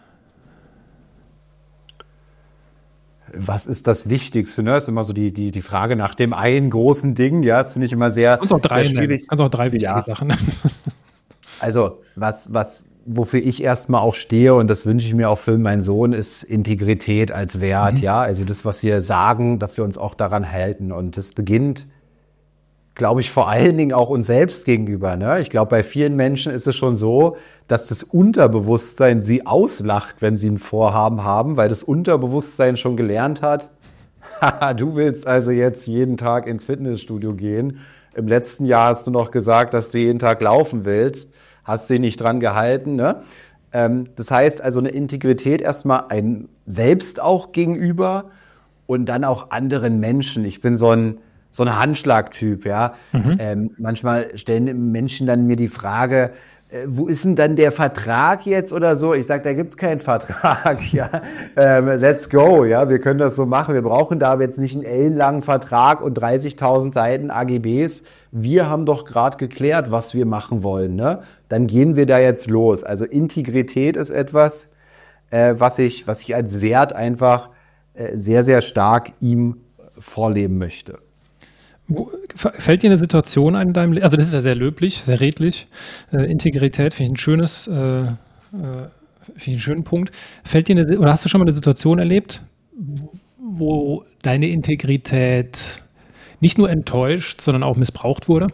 Was ist das Wichtigste? Ne? Das ist immer so die, die, die Frage nach dem einen großen Ding. Ja, das finde ich immer sehr, Kannst auch drei sehr schwierig. Kannst auch drei wichtige ja. Sachen. Also, was, was, wofür ich erstmal auch stehe, und das wünsche ich mir auch für meinen Sohn, ist Integrität als Wert, mhm. ja. Also das, was wir sagen, dass wir uns auch daran halten. Und das beginnt, glaube ich, vor allen Dingen auch uns selbst gegenüber. Ne? Ich glaube, bei vielen Menschen ist es schon so, dass das Unterbewusstsein sie auslacht, wenn sie ein Vorhaben haben, weil das Unterbewusstsein schon gelernt hat, du willst also jetzt jeden Tag ins Fitnessstudio gehen. Im letzten Jahr hast du noch gesagt, dass du jeden Tag laufen willst. Hast dich nicht dran gehalten. Ne? Ähm, das heißt also eine Integrität erstmal ein selbst auch gegenüber und dann auch anderen Menschen. Ich bin so ein so ein Handschlagtyp, ja. Mhm. Ähm, manchmal stellen Menschen dann mir die Frage, äh, wo ist denn dann der Vertrag jetzt oder so? Ich sage, da gibt's keinen Vertrag, ja. Ähm, let's go, ja. Wir können das so machen. Wir brauchen da jetzt nicht einen ellenlangen Vertrag und dreißigtausend Seiten A G Bs. Wir haben doch gerade geklärt, was wir machen wollen, ne? Dann gehen wir da jetzt los. Also Integrität ist etwas, äh, was ich, was ich als Wert einfach äh, sehr, sehr stark ihm vorleben möchte. Fällt dir eine Situation ein in deinem Leben? Also das ist ja sehr löblich, sehr redlich. Äh, Integrität finde ich ein schönes, äh, äh, finde ich einen schönen Punkt. Fällt dir eine, oder hast du schon mal eine Situation erlebt, wo deine Integrität nicht nur enttäuscht, sondern auch missbraucht wurde?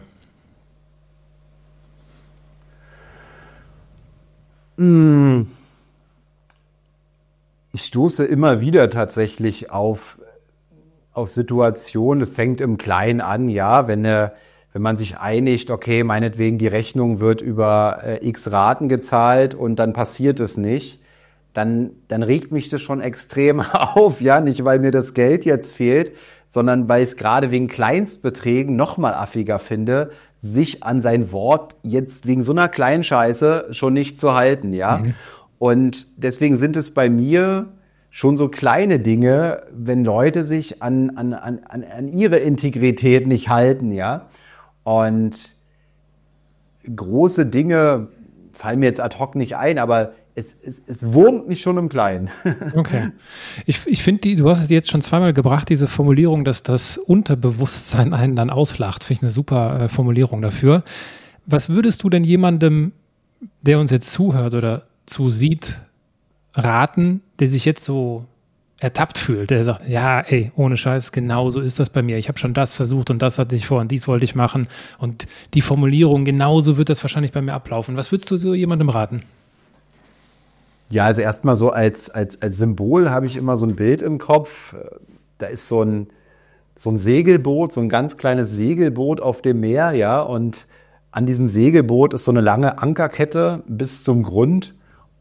Ich stoße immer wieder tatsächlich auf auf Situationen, das fängt im Kleinen an, ja, wenn, äh, wenn man sich einigt, okay, meinetwegen die Rechnung wird über äh, x Raten gezahlt und dann passiert es nicht, dann, dann regt mich das schon extrem auf, ja, nicht weil mir das Geld jetzt fehlt, sondern weil ich es gerade wegen Kleinstbeträgen noch mal affiger finde, sich an sein Wort jetzt wegen so einer kleinen Scheiße schon nicht zu halten, ja. Mhm. Und deswegen sind es bei mir schon so kleine Dinge, wenn Leute sich an, an, an, an ihre Integrität nicht halten, ja. Und große Dinge fallen mir jetzt ad hoc nicht ein, aber es, es, es wurmt mich schon im Kleinen. Okay. Ich, ich finde, du hast es jetzt schon zweimal gebracht, diese Formulierung, dass das Unterbewusstsein einen dann auslacht. Finde ich eine super äh, Formulierung dafür. Was würdest du denn jemandem, der uns jetzt zuhört oder zusieht, raten, der sich jetzt so ertappt fühlt, der sagt, ja, ey, ohne Scheiß, genau so ist das bei mir. Ich habe schon das versucht und das hatte ich vor und dies wollte ich machen und die Formulierung, genauso wird das wahrscheinlich bei mir ablaufen. Was würdest du so jemandem raten? Ja, also erstmal so als, als, als Symbol habe ich immer so ein Bild im Kopf. Da ist so ein, so ein Segelboot, so ein ganz kleines Segelboot auf dem Meer, ja, und an diesem Segelboot ist so eine lange Ankerkette bis zum Grund.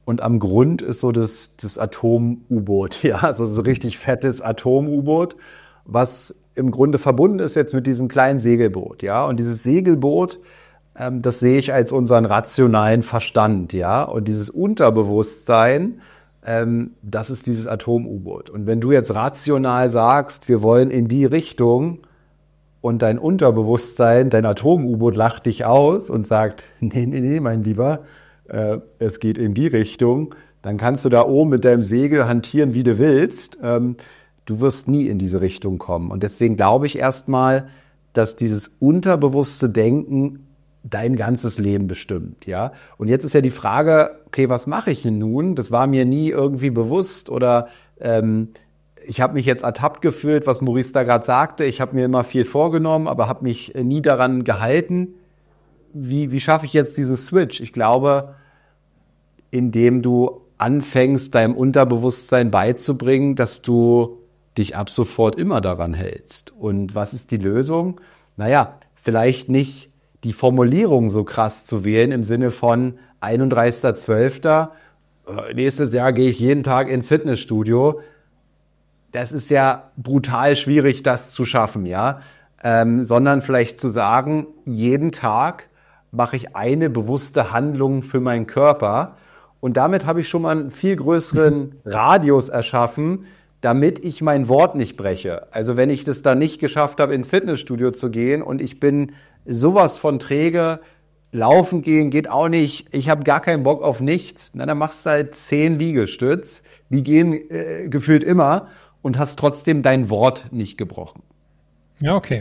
und am Grund ist so das, das Atom-U-Boot, ja, also so richtig fettes Atom-U-Boot, was im Grunde verbunden ist jetzt mit diesem kleinen Segelboot, ja, und dieses Segelboot, ähm, das sehe ich als unseren rationalen Verstand, ja, und dieses Unterbewusstsein, ähm, das ist dieses Atom-U-Boot. Und wenn du jetzt rational sagst, wir wollen in die Richtung, und dein Unterbewusstsein, dein Atom-U-Boot lacht dich aus und sagt, nee, nee, nee, mein Lieber, äh, es geht in die Richtung, dann kannst du da oben mit deinem Segel hantieren, wie du willst. Ähm, du wirst nie in diese Richtung kommen. Und deswegen glaube ich erstmal, dass dieses unterbewusste Denken dein ganzes Leben bestimmt, ja. Und jetzt ist ja die Frage, okay, was mache ich denn nun? Das war mir nie irgendwie bewusst oder ähm, ich habe mich jetzt ertappt gefühlt, was Maurice da gerade sagte. Ich habe mir immer viel vorgenommen, aber habe mich nie daran gehalten. Wie, wie schaffe ich jetzt diesen Switch? Ich glaube, indem du anfängst, deinem Unterbewusstsein beizubringen, dass du dich ab sofort immer daran hältst. Und was ist die Lösung? Naja, vielleicht nicht die Formulierung so krass zu wählen im Sinne von einunddreißigster zwölfter nächstes Jahr gehe ich jeden Tag ins Fitnessstudio. Das ist ja brutal schwierig, das zu schaffen, ja. Ähm, sondern vielleicht zu sagen, jeden Tag mache ich eine bewusste Handlung für meinen Körper. Und damit habe ich schon mal einen viel größeren Radius erschaffen, damit ich mein Wort nicht breche. Also wenn ich das dann nicht geschafft habe, ins Fitnessstudio zu gehen und ich bin sowas von träge, laufen gehen geht auch nicht, ich habe gar keinen Bock auf nichts, na, dann machst du halt zehn Liegestütz, die gehen äh, gefühlt immer und hast trotzdem dein Wort nicht gebrochen. Ja, okay.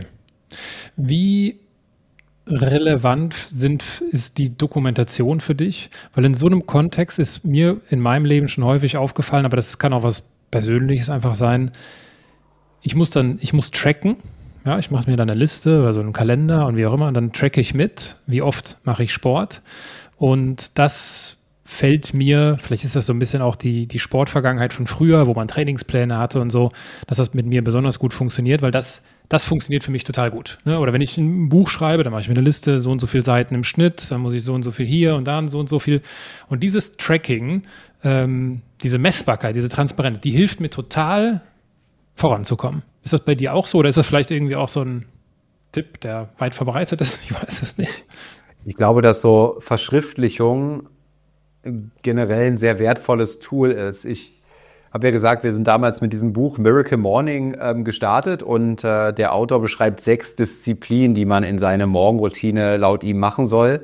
Wie relevant sind, ist die Dokumentation für dich? Weil in so einem Kontext ist mir in meinem Leben schon häufig aufgefallen, aber das kann auch was Persönliches einfach sein. Ich muss dann, ich muss tracken. Ja, ich mache mir dann eine Liste oder so einen Kalender und wie auch immer. Und dann tracke ich mit, wie oft mache ich Sport. Und das fällt mir, vielleicht ist das so ein bisschen auch die, die Sportvergangenheit von früher, wo man Trainingspläne hatte und so, dass das mit mir besonders gut funktioniert, weil das, das funktioniert für mich total gut. Ne? Oder wenn ich ein Buch schreibe, dann mache ich mir eine Liste, so und so viele Seiten im Schnitt, dann muss ich so und so viel hier und dann so und so viel. Und dieses Tracking, ähm, diese Messbarkeit, diese Transparenz, die hilft mir total voranzukommen. Ist das bei dir auch so oder ist das vielleicht irgendwie auch so ein Tipp, der weit verbreitet ist? Ich weiß es nicht. Ich glaube, dass so Verschriftlichung generell ein sehr wertvolles Tool ist. Ich habe ja gesagt, wir sind damals mit diesem Buch Miracle Morning ähm, gestartet und äh, der Autor beschreibt sechs Disziplinen, die man in seine Morgenroutine laut ihm machen soll.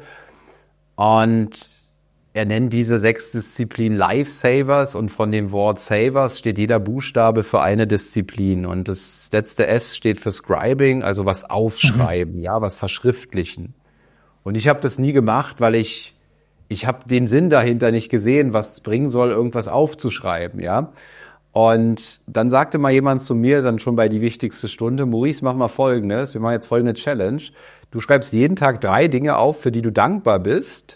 Und er nennt diese sechs Disziplinen Lifesavers und von dem Wort Savers steht jeder Buchstabe für eine Disziplin. Und das letzte S steht für Scribing, also was aufschreiben, mhm. ja, was verschriftlichen. Und ich habe das nie gemacht, weil ich Ich habe den Sinn dahinter nicht gesehen, was es bringen soll, irgendwas aufzuschreiben, ja. Und dann sagte mal jemand zu mir, dann schon bei die wichtigste Stunde, Maurice, mach mal Folgendes, wir machen jetzt folgende Challenge. Du schreibst jeden Tag drei Dinge auf, für die du dankbar bist,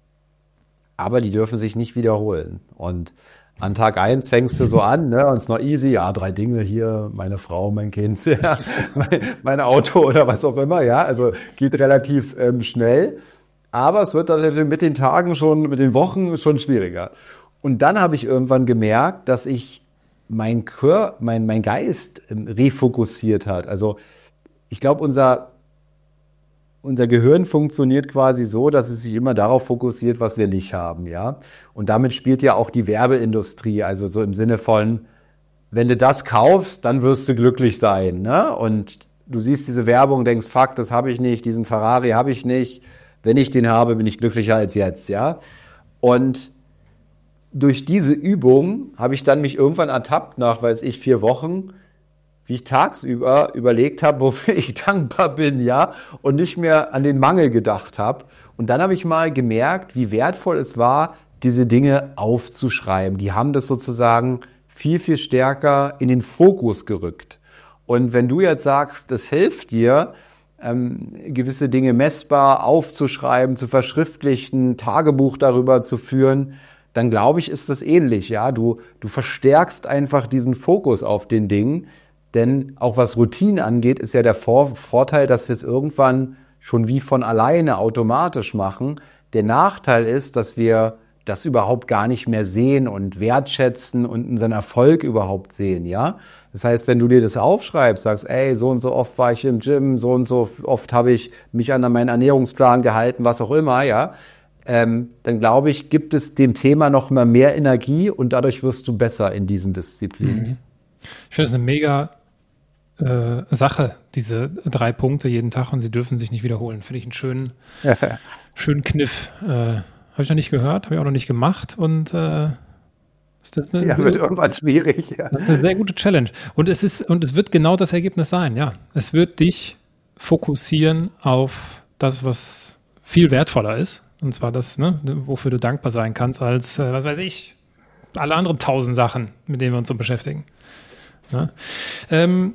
aber die dürfen sich nicht wiederholen. Und an Tag eins fängst du so an, ne, und es ist noch easy, ja, drei Dinge hier, meine Frau, mein Kind, ja, mein, mein Auto oder was auch immer, ja, also geht relativ ähm, schnell. Aber es wird dann mit den Tagen schon, mit den Wochen schon schwieriger. Und dann habe ich irgendwann gemerkt, dass ich mein, Kör, mein, mein Geist refokussiert hat. Also ich glaube, unser, unser Gehirn funktioniert quasi so, dass es sich immer darauf fokussiert, was wir nicht haben, ja. Und damit spielt ja auch die Werbeindustrie, also so im Sinne von, wenn du das kaufst, dann wirst du glücklich sein, ne? Und du siehst diese Werbung, denkst, fuck, das habe ich nicht, diesen Ferrari habe ich nicht. Wenn ich den habe, bin ich glücklicher als jetzt, ja. Und durch diese Übung habe ich dann mich irgendwann ertappt, nach, weiß ich, vier Wochen, wie ich tagsüber überlegt habe, wofür ich dankbar bin, ja, und nicht mehr an den Mangel gedacht habe. Und dann habe ich mal gemerkt, wie wertvoll es war, diese Dinge aufzuschreiben. Die haben das sozusagen viel, viel stärker in den Fokus gerückt. Und wenn du jetzt sagst, das hilft dir, Ähm, gewisse Dinge messbar aufzuschreiben, zu verschriftlichen, Tagebuch darüber zu führen, dann glaube ich, ist das ähnlich. Ja, du, du verstärkst einfach diesen Fokus auf den Dingen, denn auch was Routine angeht, ist ja der Vor- Vorteil, dass wir es irgendwann schon wie von alleine automatisch machen. Der Nachteil ist, dass wir das überhaupt gar nicht mehr sehen und wertschätzen und unseren Erfolg überhaupt sehen, ja. Das heißt, wenn du dir das aufschreibst, sagst, ey, so und so oft war ich im Gym, so und so oft habe ich mich an meinen Ernährungsplan gehalten, was auch immer, ja, ähm, dann glaube ich, gibt es dem Thema noch mal mehr Energie und dadurch wirst du besser in diesen Disziplinen. Mhm. Ich finde das eine mega äh, Sache, diese drei Punkte jeden Tag und sie dürfen sich nicht wiederholen. Finde ich einen schönen, schönen Kniff. Äh, Habe ich noch nicht gehört, habe ich auch noch nicht gemacht und äh, ist das eine ja, gute, wird irgendwann schwierig. Ja. Das ist eine sehr gute Challenge. Und es ist, und es wird genau das Ergebnis sein, ja. Es wird dich fokussieren auf das, was viel wertvoller ist. Und zwar das, ne, wofür du dankbar sein kannst, als, äh, was weiß ich, alle anderen tausend Sachen, mit denen wir uns so beschäftigen. Ja. Ähm,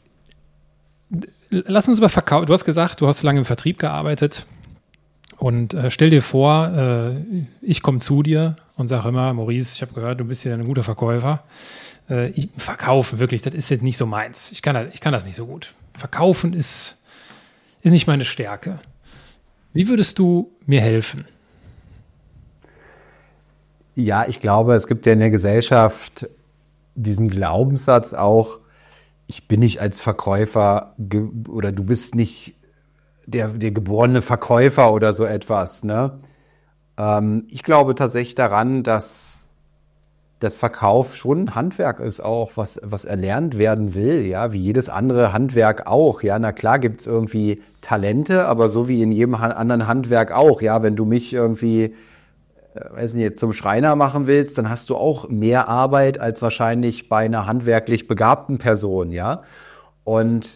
lass uns über Verkauf. Du hast gesagt, du hast lange im Vertrieb gearbeitet. Und äh, stell dir vor, äh, ich komme zu dir und sage immer, Maurice, ich habe gehört, du bist hier ein guter Verkäufer. Äh, ich, verkaufen, wirklich, das ist jetzt nicht so meins. Ich kann das, ich kann das nicht so gut. Verkaufen ist, ist nicht meine Stärke. Wie würdest du mir helfen? Ja, ich glaube, es gibt ja in der Gesellschaft diesen Glaubenssatz auch, ich bin nicht als Verkäufer ge- oder du bist nicht Der, der geborene Verkäufer oder so etwas. Ne? Ähm, ich glaube tatsächlich daran, dass das Verkauf schon ein Handwerk ist auch, was, was erlernt werden will, ja, wie jedes andere Handwerk auch. Ja, na klar gibt's irgendwie Talente, aber so wie in jedem han- anderen Handwerk auch. Ja, wenn du mich irgendwie, äh, weiß nicht, zum Schreiner machen willst, dann hast du auch mehr Arbeit als wahrscheinlich bei einer handwerklich begabten Person, ja. Und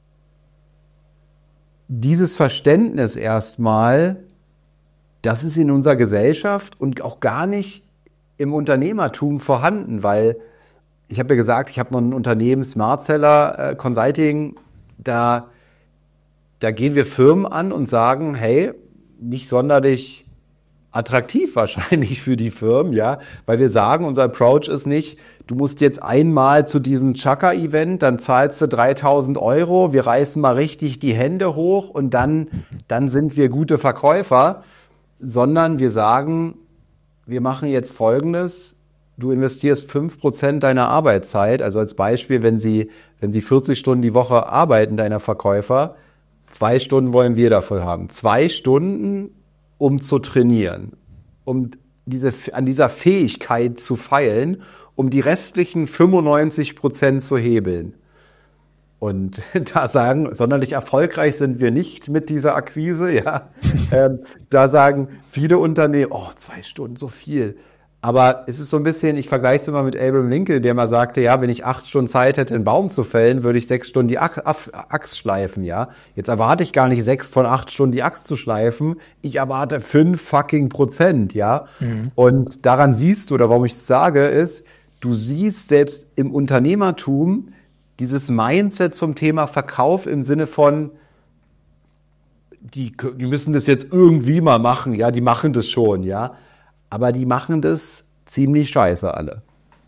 dieses Verständnis erstmal, das ist in unserer Gesellschaft und auch gar nicht im Unternehmertum vorhanden, weil ich habe ja gesagt, ich habe noch ein Unternehmen, Smart Seller äh, Consulting, da, da gehen wir Firmen an und sagen, hey, nicht sonderlich attraktiv wahrscheinlich für die Firmen, ja, weil wir sagen, unser Approach ist nicht, du musst jetzt einmal zu diesem Chakra-Event, dann zahlst du dreitausend Euro, wir reißen mal richtig die Hände hoch und dann, dann sind wir gute Verkäufer, sondern wir sagen, wir machen jetzt Folgendes, du investierst fünf Prozent deiner Arbeitszeit, also als Beispiel, wenn sie, wenn sie vierzig Stunden die Woche arbeiten, deiner Verkäufer, zwei Stunden wollen wir dafür haben. Zwei Stunden, um zu trainieren, um diese, an dieser Fähigkeit zu feilen, um die restlichen fünfundneunzig Prozent zu hebeln. Und da sagen, sonderlich erfolgreich sind wir nicht mit dieser Akquise, ja. ähm, da sagen viele Unternehmen, oh, zwei Stunden, so viel. Aber es ist so ein bisschen, ich vergleiche es immer mit Abraham Lincoln, der mal sagte, ja, wenn ich acht Stunden Zeit hätte, einen Baum zu fällen, würde ich sechs Stunden die Axt schleifen, ja. Jetzt erwarte ich gar nicht sechs von acht Stunden die Axt zu schleifen. Ich erwarte fünf fucking Prozent, ja. Mhm. Und daran siehst du, oder warum ich es sage, ist, du siehst selbst im Unternehmertum dieses Mindset zum Thema Verkauf im Sinne von, die, die müssen das jetzt irgendwie mal machen, ja, die machen das schon, ja. Aber die machen das ziemlich scheiße alle.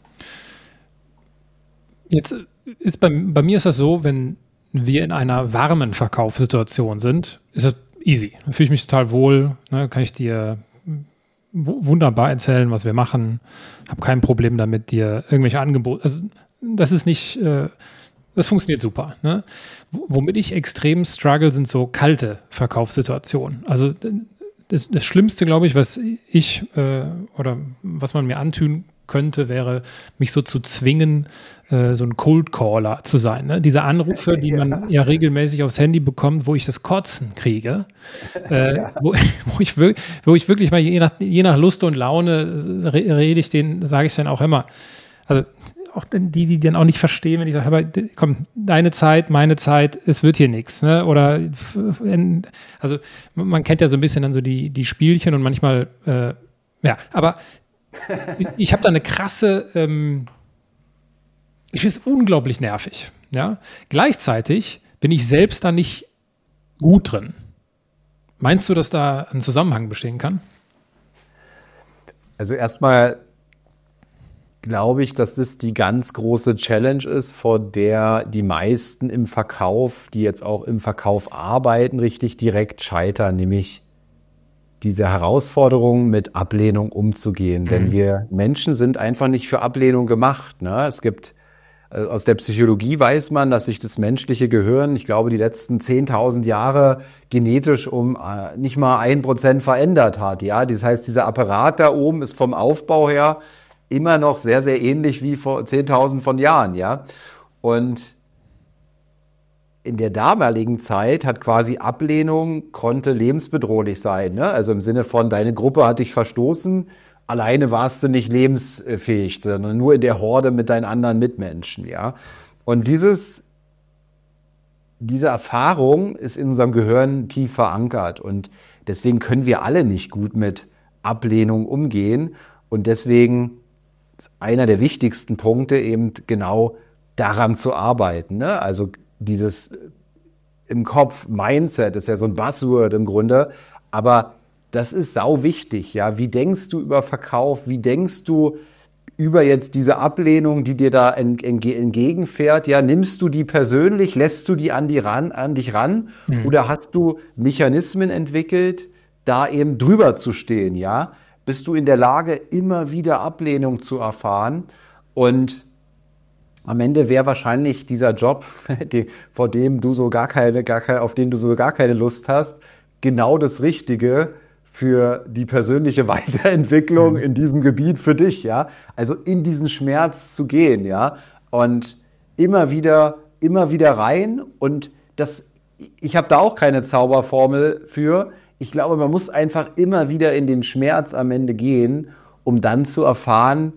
Jetzt ist bei, bei mir ist das so, wenn wir in einer warmen Verkaufssituation sind, ist das easy. Da fühle ich mich total wohl, ne, kann ich dir w- wunderbar erzählen, was wir machen. Habe kein Problem damit, dir irgendwelche Angebote, also das ist nicht, äh, das funktioniert super. Ne? W- womit ich extrem struggle, sind so kalte Verkaufssituationen. Also Das, das Schlimmste, glaube ich, was ich äh, oder was man mir antun könnte, wäre, mich so zu zwingen, äh, so ein Cold Caller zu sein. Ne? Diese Anrufe, die man ja regelmäßig aufs Handy bekommt, wo ich das Kotzen kriege, äh, ja. wo, wo, ich wirklich, wo ich wirklich mal je nach, je nach Lust und Laune re- rede ich den, sage ich dann auch immer. Also auch die, die dann auch nicht verstehen, wenn ich sage, aber komm, deine Zeit, meine Zeit, es wird hier nichts. Ne? Oder, also man kennt ja so ein bisschen dann so die, die Spielchen und manchmal, äh, ja, aber ich, ich habe da eine krasse, ähm, ich finde es unglaublich nervig. Ja? Gleichzeitig bin ich selbst da nicht gut drin. Meinst du, dass da ein Zusammenhang bestehen kann? Also erstmal glaube ich, dass das die ganz große Challenge ist, vor der die meisten im Verkauf, die jetzt auch im Verkauf arbeiten, richtig direkt scheitern, nämlich diese Herausforderung mit Ablehnung umzugehen. Mhm. Denn wir Menschen sind einfach nicht für Ablehnung gemacht. Ne? Es gibt, äh, aus der Psychologie weiß man, dass sich das menschliche Gehirn, ich glaube, die letzten zehntausend Jahre genetisch um äh, nicht mal ein Prozent verändert hat. Ja, das heißt, dieser Apparat da oben ist vom Aufbau her immer noch sehr, sehr ähnlich wie vor zehntausend von Jahren. Ja, und in der damaligen Zeit hat quasi Ablehnung, konnte lebensbedrohlich sein. Ne? Also im Sinne von, deine Gruppe hat dich verstoßen, alleine warst du nicht lebensfähig, sondern nur in der Horde mit deinen anderen Mitmenschen. Ja? Und dieses, diese Erfahrung ist in unserem Gehirn tief verankert. Und deswegen können wir alle nicht gut mit Ablehnung umgehen. Und deswegen ist einer der wichtigsten Punkte eben genau daran zu arbeiten. Ne? Also dieses im Kopf, Mindset ist ja so ein Buzzword im Grunde, aber das ist sau wichtig, ja. Wie denkst du über Verkauf? Wie denkst du über jetzt diese Ablehnung, die dir da entge- entgegenfährt? Ja, nimmst du die persönlich? Lässt du die an, die ran, an dich ran? Mhm. Oder hast du Mechanismen entwickelt, da eben drüber zu stehen, ja? Bist du in der Lage, immer wieder Ablehnung zu erfahren? Und am Ende wäre wahrscheinlich dieser Job, die, vor dem du so gar keine, gar keine, auf den du so gar keine Lust hast, genau das Richtige für die persönliche Weiterentwicklung in diesem Gebiet für dich, ja. Also in diesen Schmerz zu gehen, ja. Und immer wieder, immer wieder rein. Und das, ich habe da auch keine Zauberformel für. Ich glaube, man muss einfach immer wieder in den Schmerz am Ende gehen, um dann zu erfahren,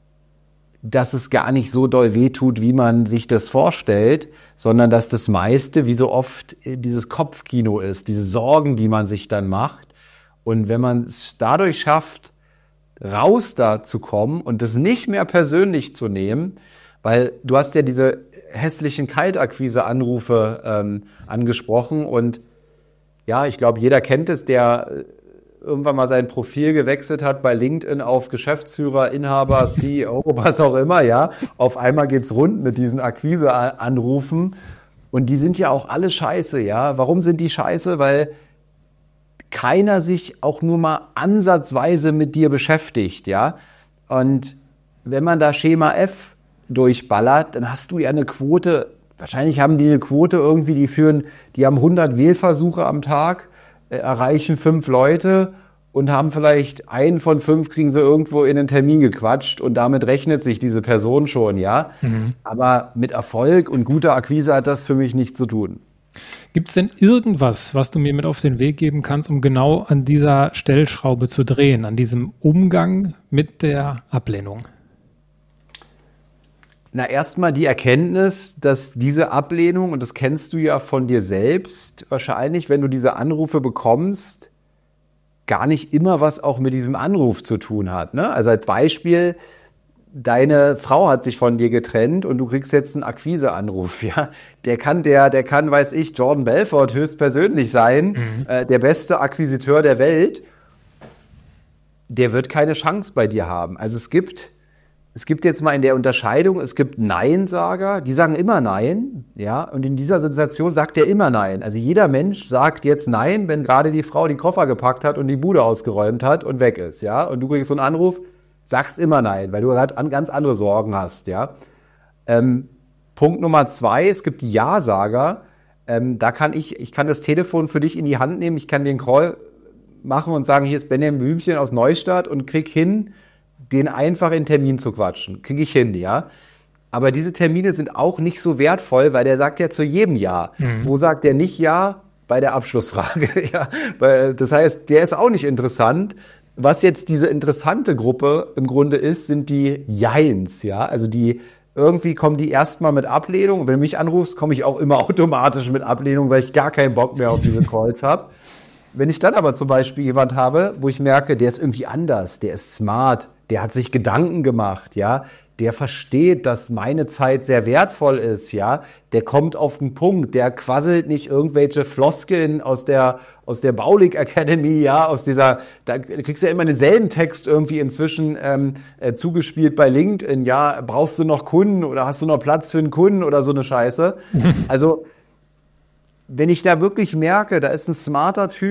dass es gar nicht so doll wehtut, wie man sich das vorstellt, sondern dass das meiste, wie so oft, dieses Kopfkino ist, diese Sorgen, die man sich dann macht. Und wenn man es dadurch schafft, raus da zu kommen und das nicht mehr persönlich zu nehmen, weil du hast ja diese hässlichen Kaltakquise-Anrufe ähm, angesprochen und ja, ich glaube, jeder kennt es, der irgendwann mal sein Profil gewechselt hat bei LinkedIn auf Geschäftsführer, Inhaber, C E O, was auch immer, ja. Auf einmal geht's rund mit diesen Akquise-Anrufen. Und die sind ja auch alle scheiße, ja. Warum sind die scheiße? Weil keiner sich auch nur mal ansatzweise mit dir beschäftigt, ja. Und wenn man da Schema F durchballert, dann hast du ja eine Quote, wahrscheinlich haben die eine Quote irgendwie, die führen, die haben hundert Wählversuche am Tag, erreichen fünf Leute und haben vielleicht einen von fünf kriegen sie irgendwo in einen Termin gequatscht und damit rechnet sich diese Person schon, ja. Mhm. Aber mit Erfolg und guter Akquise hat das für mich nichts zu tun. Gibt es denn irgendwas, was du mir mit auf den Weg geben kannst, um genau an dieser Stellschraube zu drehen, an diesem Umgang mit der Ablehnung? Na, erstmal die Erkenntnis, dass diese Ablehnung, und das kennst du ja von dir selbst wahrscheinlich, wenn du diese Anrufe bekommst, gar nicht immer was auch mit diesem Anruf zu tun hat. Ne? Also als Beispiel, deine Frau hat sich von dir getrennt und du kriegst jetzt einen Akquiseanruf. Ja? Der kann, der, der kann, weiß ich, Jordan Belfort höchstpersönlich sein, mhm. äh, der beste Akquisiteur der Welt. Der wird keine Chance bei dir haben. Also es gibt Es gibt jetzt mal in der Unterscheidung, es gibt Nein-Sager, die sagen immer Nein, ja, und in dieser Situation sagt er immer Nein. Also jeder Mensch sagt jetzt Nein, wenn gerade die Frau die Koffer gepackt hat und die Bude ausgeräumt hat und weg ist, ja, und du kriegst so einen Anruf, sagst immer Nein, weil du gerade an ganz andere Sorgen hast, ja. Ähm, Punkt Nummer zwei, es gibt die Ja-Sager, ähm, da kann ich, ich kann das Telefon für dich in die Hand nehmen, ich kann den Call machen und sagen, hier ist Benjamin Blümchen aus Neustadt und krieg hin, den einfach in Termin zu quatschen. Kriege ich hin, ja. Aber diese Termine sind auch nicht so wertvoll, weil der sagt ja zu jedem Ja. Mhm. Wo sagt der nicht Ja? Bei der Abschlussfrage. Ja. Das heißt, der ist auch nicht interessant. Was jetzt diese interessante Gruppe im Grunde ist, sind die Jeins, ja. Also die, irgendwie kommen die erstmal mit Ablehnung. Und wenn du mich anrufst, komme ich auch immer automatisch mit Ablehnung, weil ich gar keinen Bock mehr auf diese Calls habe. Wenn ich dann aber zum Beispiel jemand habe, wo ich merke, der ist irgendwie anders, der ist smart, der hat sich Gedanken gemacht, ja, der versteht, dass meine Zeit sehr wertvoll ist, ja, der kommt auf den Punkt, der quasselt nicht irgendwelche Floskeln aus der aus der Baulig Academy, ja, aus dieser, da kriegst du ja immer denselben Text irgendwie inzwischen ähm, äh, zugespielt bei LinkedIn, ja, brauchst du noch Kunden oder hast du noch Platz für einen Kunden oder so eine Scheiße. Also wenn ich da wirklich merke, da ist ein smarter Typ,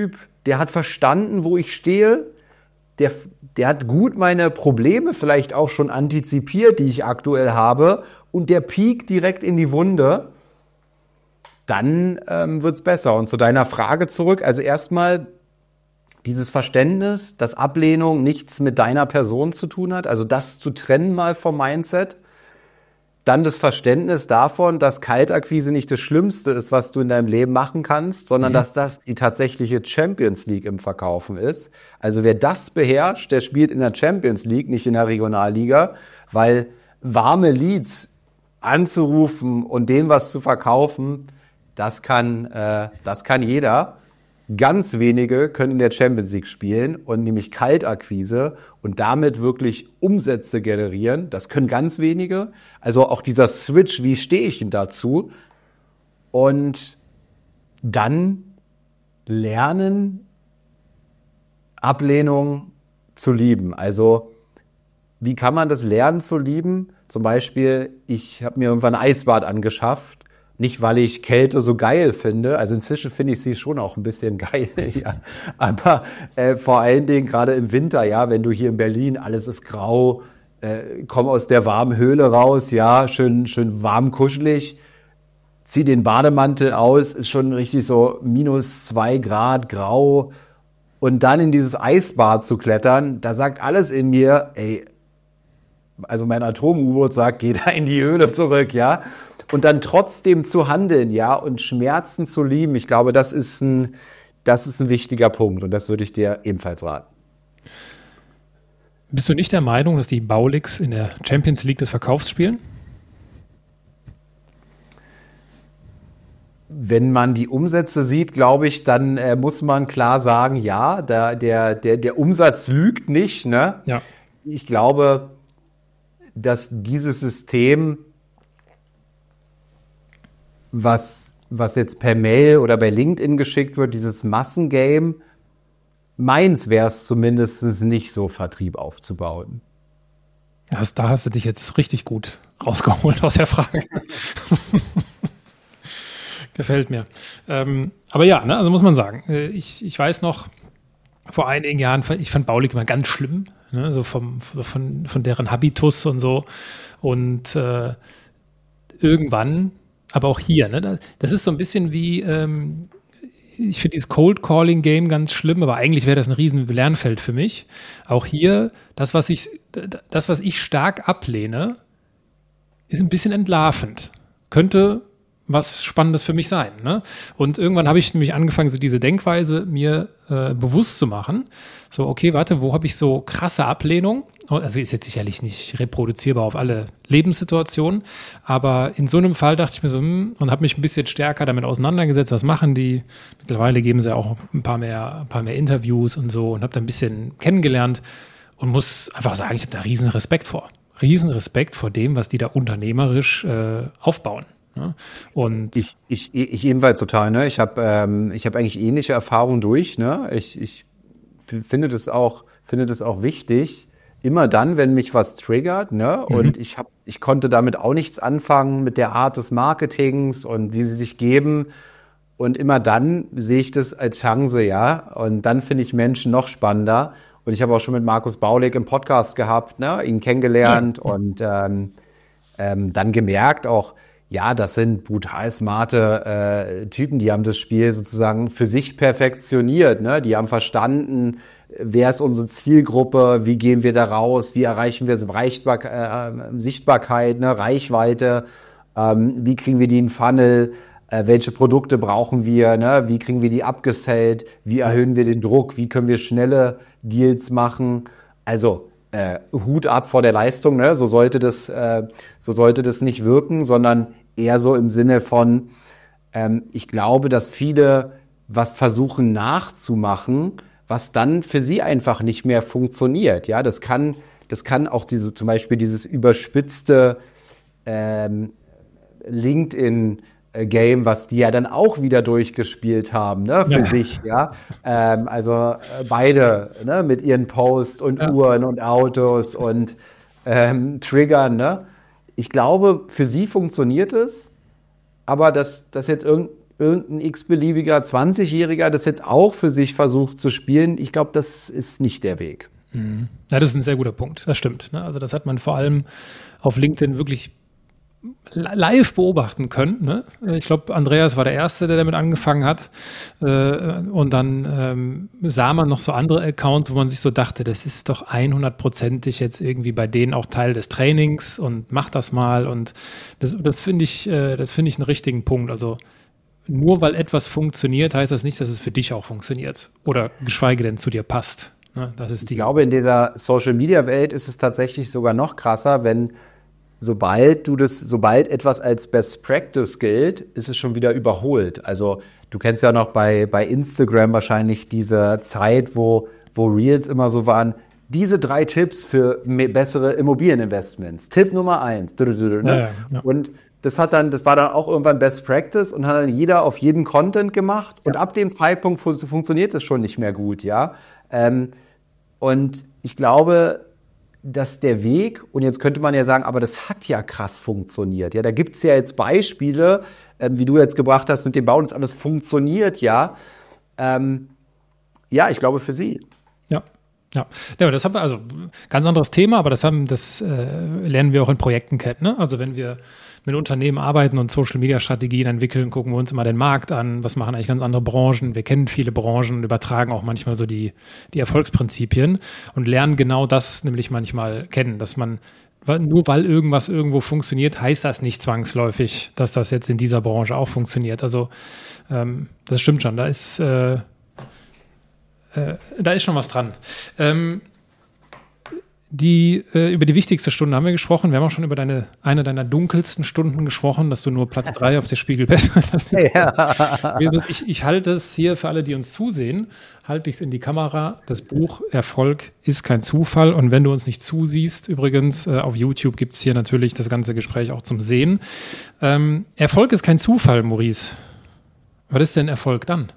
der hat verstanden, wo ich stehe, der, der hat gut meine Probleme vielleicht auch schon antizipiert, die ich aktuell habe, und der piekt direkt in die Wunde, dann ähm, wird es besser. Und zu deiner Frage zurück, also erstmal dieses Verständnis, dass Ablehnung nichts mit deiner Person zu tun hat, also das zu trennen mal vom Mindset. Dann das Verständnis davon, dass Kaltakquise nicht das Schlimmste ist, was du in deinem Leben machen kannst, sondern mhm. dass das die tatsächliche Champions League im Verkaufen ist. Also wer das beherrscht, der spielt in der Champions League, nicht in der Regionalliga, weil warme Leads anzurufen und denen was zu verkaufen, das kann, äh, das kann jeder. Ganz wenige können in der Champions League spielen und nämlich Kaltakquise und damit wirklich Umsätze generieren. Das können ganz wenige. Also auch dieser Switch, wie stehe ich denn dazu? Und dann lernen, Ablehnung zu lieben. Also wie kann man das lernen zu lieben? Zum Beispiel, ich habe mir irgendwann ein Eisbad angeschafft. Nicht, weil ich Kälte so geil finde, also inzwischen finde ich sie schon auch ein bisschen geil, ja. Aber äh, vor allen Dingen gerade im Winter, ja, wenn du hier in Berlin, alles ist grau, äh, komm aus der warmen Höhle raus, ja, schön, schön warm, kuschelig, zieh den Bademantel aus, ist schon richtig so minus zwei Grad grau und dann in dieses Eisbad zu klettern, da sagt alles in mir, ey, also mein Atom-U-Boot sagt, geh da in die Höhle zurück, ja. Und dann trotzdem zu handeln, ja, und Schmerzen zu lieben, ich glaube, das ist ein, das ist ein wichtiger Punkt und das würde ich dir ebenfalls raten. Bist du nicht der Meinung, dass die Bauligs in der Champions League des Verkaufs spielen? Wenn man die Umsätze sieht, glaube ich, dann äh, muss man klar sagen, ja, der, der, der, der Umsatz lügt nicht, ne? Ja. Ich glaube, dass dieses System, was, was jetzt per Mail oder bei LinkedIn geschickt wird, dieses Massengame, meins wäre es zumindest nicht so, Vertrieb aufzubauen. Das, da hast du dich jetzt richtig gut rausgeholt aus der Frage. Gefällt mir. Ähm, aber ja, ne, also muss man sagen, ich, ich weiß noch, vor einigen Jahren, ich fand Baulig immer ganz schlimm, ne, so vom, so von, von deren Habitus und so. Und äh, irgendwann, aber auch hier, ne, das ist so ein bisschen wie, ähm, ich finde dieses Cold-Calling-Game ganz schlimm, aber eigentlich wäre das ein riesen Lernfeld für mich. Auch hier, das, was ich, das, was ich stark ablehne, ist ein bisschen entlarvend. Könnte was Spannendes für mich sein. Ne? Und irgendwann habe ich nämlich angefangen, so diese Denkweise mir äh, bewusst zu machen. So, okay, warte, wo habe ich so krasse Ablehnung? Also ist jetzt sicherlich nicht reproduzierbar auf alle Lebenssituationen, aber in so einem Fall dachte ich mir so, hm, und habe mich ein bisschen stärker damit auseinandergesetzt, was machen die? Mittlerweile geben sie auch ein paar mehr, ein paar mehr Interviews und so und habe da ein bisschen kennengelernt und muss einfach sagen, ich habe da riesen Respekt vor. Riesen Respekt vor dem, was die da unternehmerisch äh, aufbauen. Ja, und ich, ich, ich ebenfalls total, ne? Ich habe ähm, ich hab eigentlich ähnliche Erfahrungen durch, ne? Ich, ich finde das auch, finde das auch wichtig, immer dann, wenn mich was triggert, ne? Mhm. Und ich hab, ich konnte damit auch nichts anfangen mit der Art des Marketings und wie sie sich geben. Und immer dann sehe ich das als Chance, ja. Und dann finde ich Menschen noch spannender. Und ich habe auch schon mit Markus Baulig im Podcast gehabt, ne? Ihn kennengelernt ja. und ähm, ähm, dann gemerkt auch, ja, das sind brutal smarte äh, Typen, die haben das Spiel sozusagen für sich perfektioniert, ne? Die haben verstanden, wer ist unsere Zielgruppe, wie gehen wir da raus, wie erreichen wir Reichbar- äh, Sichtbarkeit, ne? Reichweite, ähm, wie kriegen wir die in den Funnel, äh, welche Produkte brauchen wir, ne? Wie kriegen wir die abgesellt, wie erhöhen wir den Druck, wie können wir schnelle Deals machen, also äh, Hut ab vor der Leistung, ne? So sollte das, äh, so sollte das nicht wirken, sondern eher so im Sinne von, ähm, ich glaube, dass viele was versuchen nachzumachen, was dann für sie einfach nicht mehr funktioniert. Ja, das kann, das kann auch diese, zum Beispiel dieses überspitzte ähm, LinkedIn-Game, was die ja dann auch wieder durchgespielt haben, ne, für ja. sich, ja. Ähm, also äh, beide, ne, mit ihren Posts und ja. Uhren und Autos und ähm, Triggern, ne. Ich glaube, für sie funktioniert es, aber dass, dass jetzt irgend, irgendein x-beliebiger zwanzigjähriger das jetzt auch für sich versucht zu spielen. Ich glaube, das ist nicht der Weg. Mhm. Ja, das ist ein sehr guter Punkt. Das stimmt. Ne? Also das hat man vor allem auf LinkedIn wirklich live beobachten können. Ne? Ich glaube, Andreas war der Erste, der damit angefangen hat. Und dann ähm, sah man noch so andere Accounts, wo man sich so dachte, das ist doch hundertprozentig jetzt irgendwie bei denen auch Teil des Trainings und mach das mal. Und das, das finde ich, äh, das finde ich einen richtigen Punkt. Also nur weil etwas funktioniert, heißt das nicht, dass es für dich auch funktioniert. Oder geschweige denn zu dir passt. Ne? Das ist die ich glaube, in dieser Social-Media-Welt ist es tatsächlich sogar noch krasser, wenn Sobald du das, sobald etwas als Best Practice gilt, ist es schon wieder überholt. Also du kennst ja noch bei, bei Instagram wahrscheinlich diese Zeit, wo, wo Reels immer so waren, diese drei Tipps für bessere Immobilieninvestments. Tipp Nummer eins. Ne? Ja, ja, ja. Und das hat dann, das war dann auch irgendwann Best Practice und hat dann jeder auf jedem Content gemacht. Und ja. ab dem Zeitpunkt fu- funktioniert es schon nicht mehr gut, ja. Ähm, und ich glaube, dass der Weg, und jetzt könnte man ja sagen, aber das hat ja krass funktioniert. Ja, da gibt es ja jetzt Beispiele, ähm, wie du jetzt gebracht hast mit dem Bauen, das alles funktioniert ja. Ähm, ja, ich glaube für sie. Ja. Ja, ja, das haben wir, also ganz anderes Thema, aber das haben, das äh, lernen wir auch in Projekten kennen. Ne? Also wenn wir mit Unternehmen arbeiten und Social-Media-Strategien entwickeln, gucken wir uns immer den Markt an, was machen eigentlich ganz andere Branchen. Wir kennen viele Branchen und übertragen auch manchmal so die, die Erfolgsprinzipien und lernen genau das nämlich manchmal kennen, dass man, nur weil irgendwas irgendwo funktioniert, heißt das nicht zwangsläufig, dass das jetzt in dieser Branche auch funktioniert. Also ähm, das stimmt schon, da ist äh, äh, da ist schon was dran. Ähm, Die, äh, über die wichtigste Stunde haben wir gesprochen. Wir haben auch schon über deine, eine deiner dunkelsten Stunden gesprochen, dass du nur Platz drei auf der Spiegel bist. Ja. ich, ich halte es hier für alle, die uns zusehen, halte ich es in die Kamera. Das Buch Erfolg ist kein Zufall. Und wenn du uns nicht zusiehst, übrigens, äh, auf YouTube gibt es hier natürlich das ganze Gespräch auch zum Sehen. Ähm, Erfolg ist kein Zufall, Maurice. Was ist denn Erfolg dann?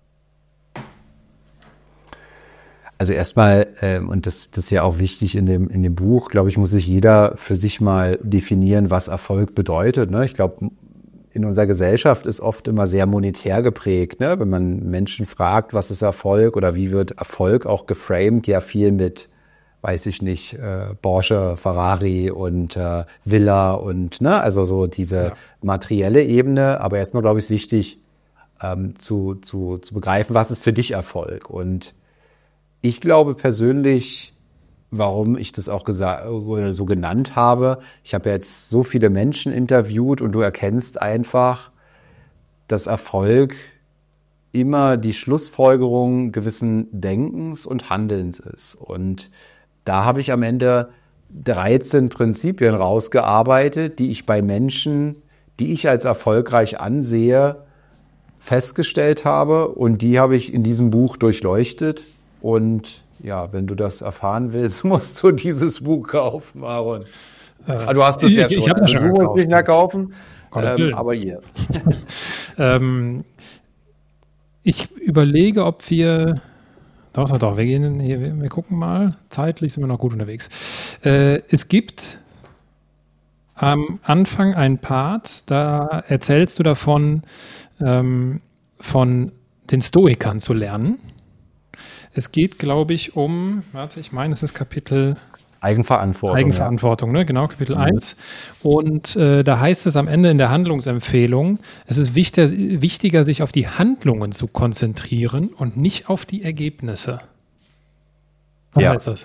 Also erstmal, ähm, und das, das ist ja auch wichtig in dem, in dem Buch, glaube ich, muss sich jeder für sich mal definieren, was Erfolg bedeutet. Ne? Ich glaube, in unserer Gesellschaft ist oft immer sehr monetär geprägt. Ne? Wenn man Menschen fragt, was ist Erfolg oder wie wird Erfolg auch geframed, ja viel mit, weiß ich nicht, äh, Porsche, Ferrari und äh, Villa und, ne, also so diese ja. materielle Ebene. Aber erstmal, glaube ich, ist wichtig ähm, zu, zu, zu begreifen, was ist für dich Erfolg. Und ich glaube persönlich, warum ich das auch gesa- oder so genannt habe, ich habe jetzt so viele Menschen interviewt und du erkennst einfach, dass Erfolg immer die Schlussfolgerung gewissen Denkens und Handelns ist. Und da habe ich am Ende dreizehn Prinzipien rausgearbeitet, die ich bei Menschen, die ich als erfolgreich ansehe, festgestellt habe. Und die habe ich in diesem Buch durchleuchtet. Und ja, wenn du das erfahren willst, musst du dieses Buch kaufen, Aaron. Äh, ah, du hast es ja schon. Ich habe das schon Du gekauft. musst nicht mehr kaufen, ähm, aber ihr. ähm, ich überlege, ob wir, doch, doch, doch, wir gehen hier, wir, wir gucken mal. Zeitlich sind wir noch gut unterwegs. Äh, es gibt am Anfang einen Part, da erzählst du davon, ähm, von den Stoikern zu lernen. Es geht, glaube ich, um, warte, ich meine, es ist Kapitel Eigenverantwortung. Eigenverantwortung, ja. ne? Genau, Kapitel mhm. eins. Und äh, da heißt es am Ende in der Handlungsempfehlung, es ist wichtiger, wichtiger, sich auf die Handlungen zu konzentrieren und nicht auf die Ergebnisse. Was ja. heißt das?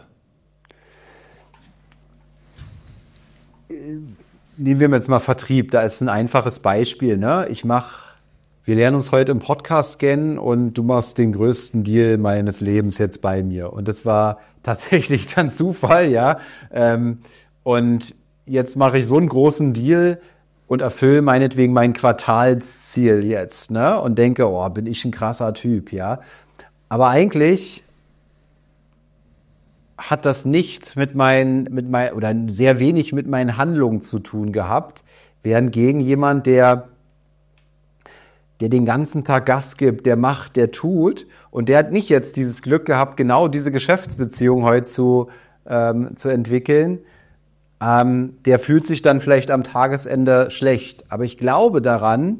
Nehmen wir jetzt mal Vertrieb, da ist ein einfaches Beispiel. Ne? Ich mache Wir lernen uns heute im Podcast kennen und du machst den größten Deal meines Lebens jetzt bei mir. Und das war tatsächlich dann Zufall, ja. Und jetzt mache ich so einen großen Deal und erfülle meinetwegen mein Quartalsziel jetzt, ne? Und denke, oh, bin ich ein krasser Typ, ja. Aber eigentlich hat das nichts mit meinen, mit mein, oder sehr wenig mit meinen Handlungen zu tun gehabt, während gegen jemand, der der den ganzen Tag Gas gibt, der macht, der tut. Und der hat nicht jetzt dieses Glück gehabt, genau diese Geschäftsbeziehung heute zu, ähm, zu entwickeln. Ähm, der fühlt sich dann vielleicht am Tagesende schlecht. Aber ich glaube daran,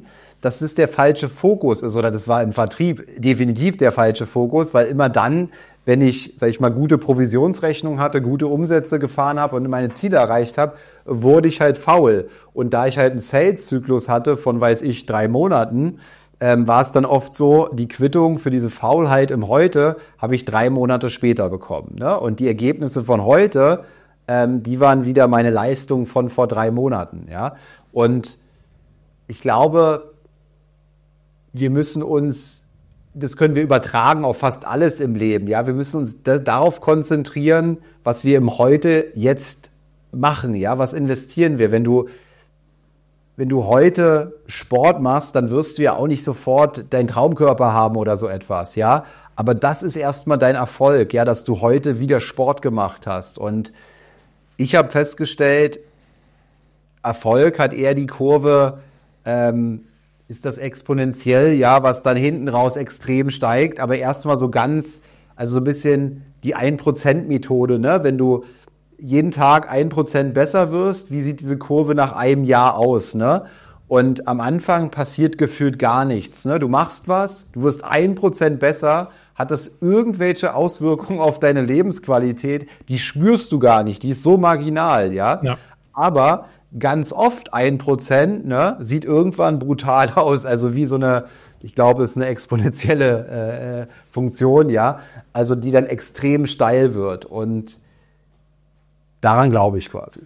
dass das der falsche Fokus ist, oder das war im Vertrieb definitiv der falsche Fokus, weil immer dann, wenn ich, sag ich mal, gute Provisionsrechnung hatte, gute Umsätze gefahren habe und meine Ziele erreicht habe, wurde ich halt faul. Und da ich halt einen Sales-Zyklus hatte von, weiß ich, drei Monaten, ähm, war es dann oft so, die Quittung für diese Faulheit im Heute habe ich drei Monate später bekommen. Ne? Und die Ergebnisse von heute, ähm, die waren wieder meine Leistung von vor drei Monaten. Ja? Und ich glaube, wir müssen uns, das können wir übertragen auf fast alles im Leben. Ja, wir müssen uns da, darauf konzentrieren, was wir im Heute jetzt machen. Ja, was investieren wir? Wenn du, wenn du heute Sport machst, dann wirst du ja auch nicht sofort deinen Traumkörper haben oder so etwas. Ja, aber das ist erstmal dein Erfolg, ja, dass du heute wieder Sport gemacht hast. Und ich habe festgestellt, Erfolg hat eher die Kurve, ähm, ist das exponentiell, ja, was dann hinten raus extrem steigt, aber erstmal so ganz, also so ein bisschen die ein Prozent Methode, ne? Wenn du jeden Tag ein Prozent besser wirst, wie sieht diese Kurve nach einem Jahr aus, ne? Und am Anfang passiert gefühlt gar nichts, ne? Du machst was, du wirst ein Prozent besser, hat das irgendwelche Auswirkungen auf deine Lebensqualität, die spürst du gar nicht, die ist so marginal, ja? Ja. Aber ganz oft ein Prozent, ne, sieht irgendwann brutal aus, also wie so eine, ich glaube, es ist eine exponentielle äh, Funktion, ja, also die dann extrem steil wird und daran glaube ich quasi.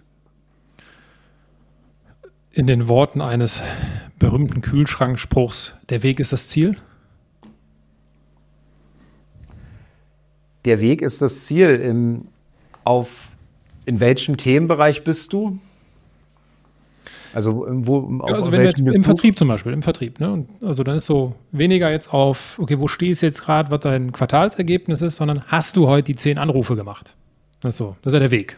In den Worten eines berühmten Kühlschrankspruchs, der Weg ist das Ziel? Der Weg ist das Ziel. Im, auf, in welchem Themenbereich bist du? Also, wo, ja, also wenn wir jetzt im Vertrieb zum Beispiel, im Vertrieb, ne? Und also dann ist so weniger jetzt auf, okay, wo stehst du jetzt gerade, was dein Quartalsergebnis ist, sondern hast du heute die zehn Anrufe gemacht? Das ist so, das ist ja der Weg.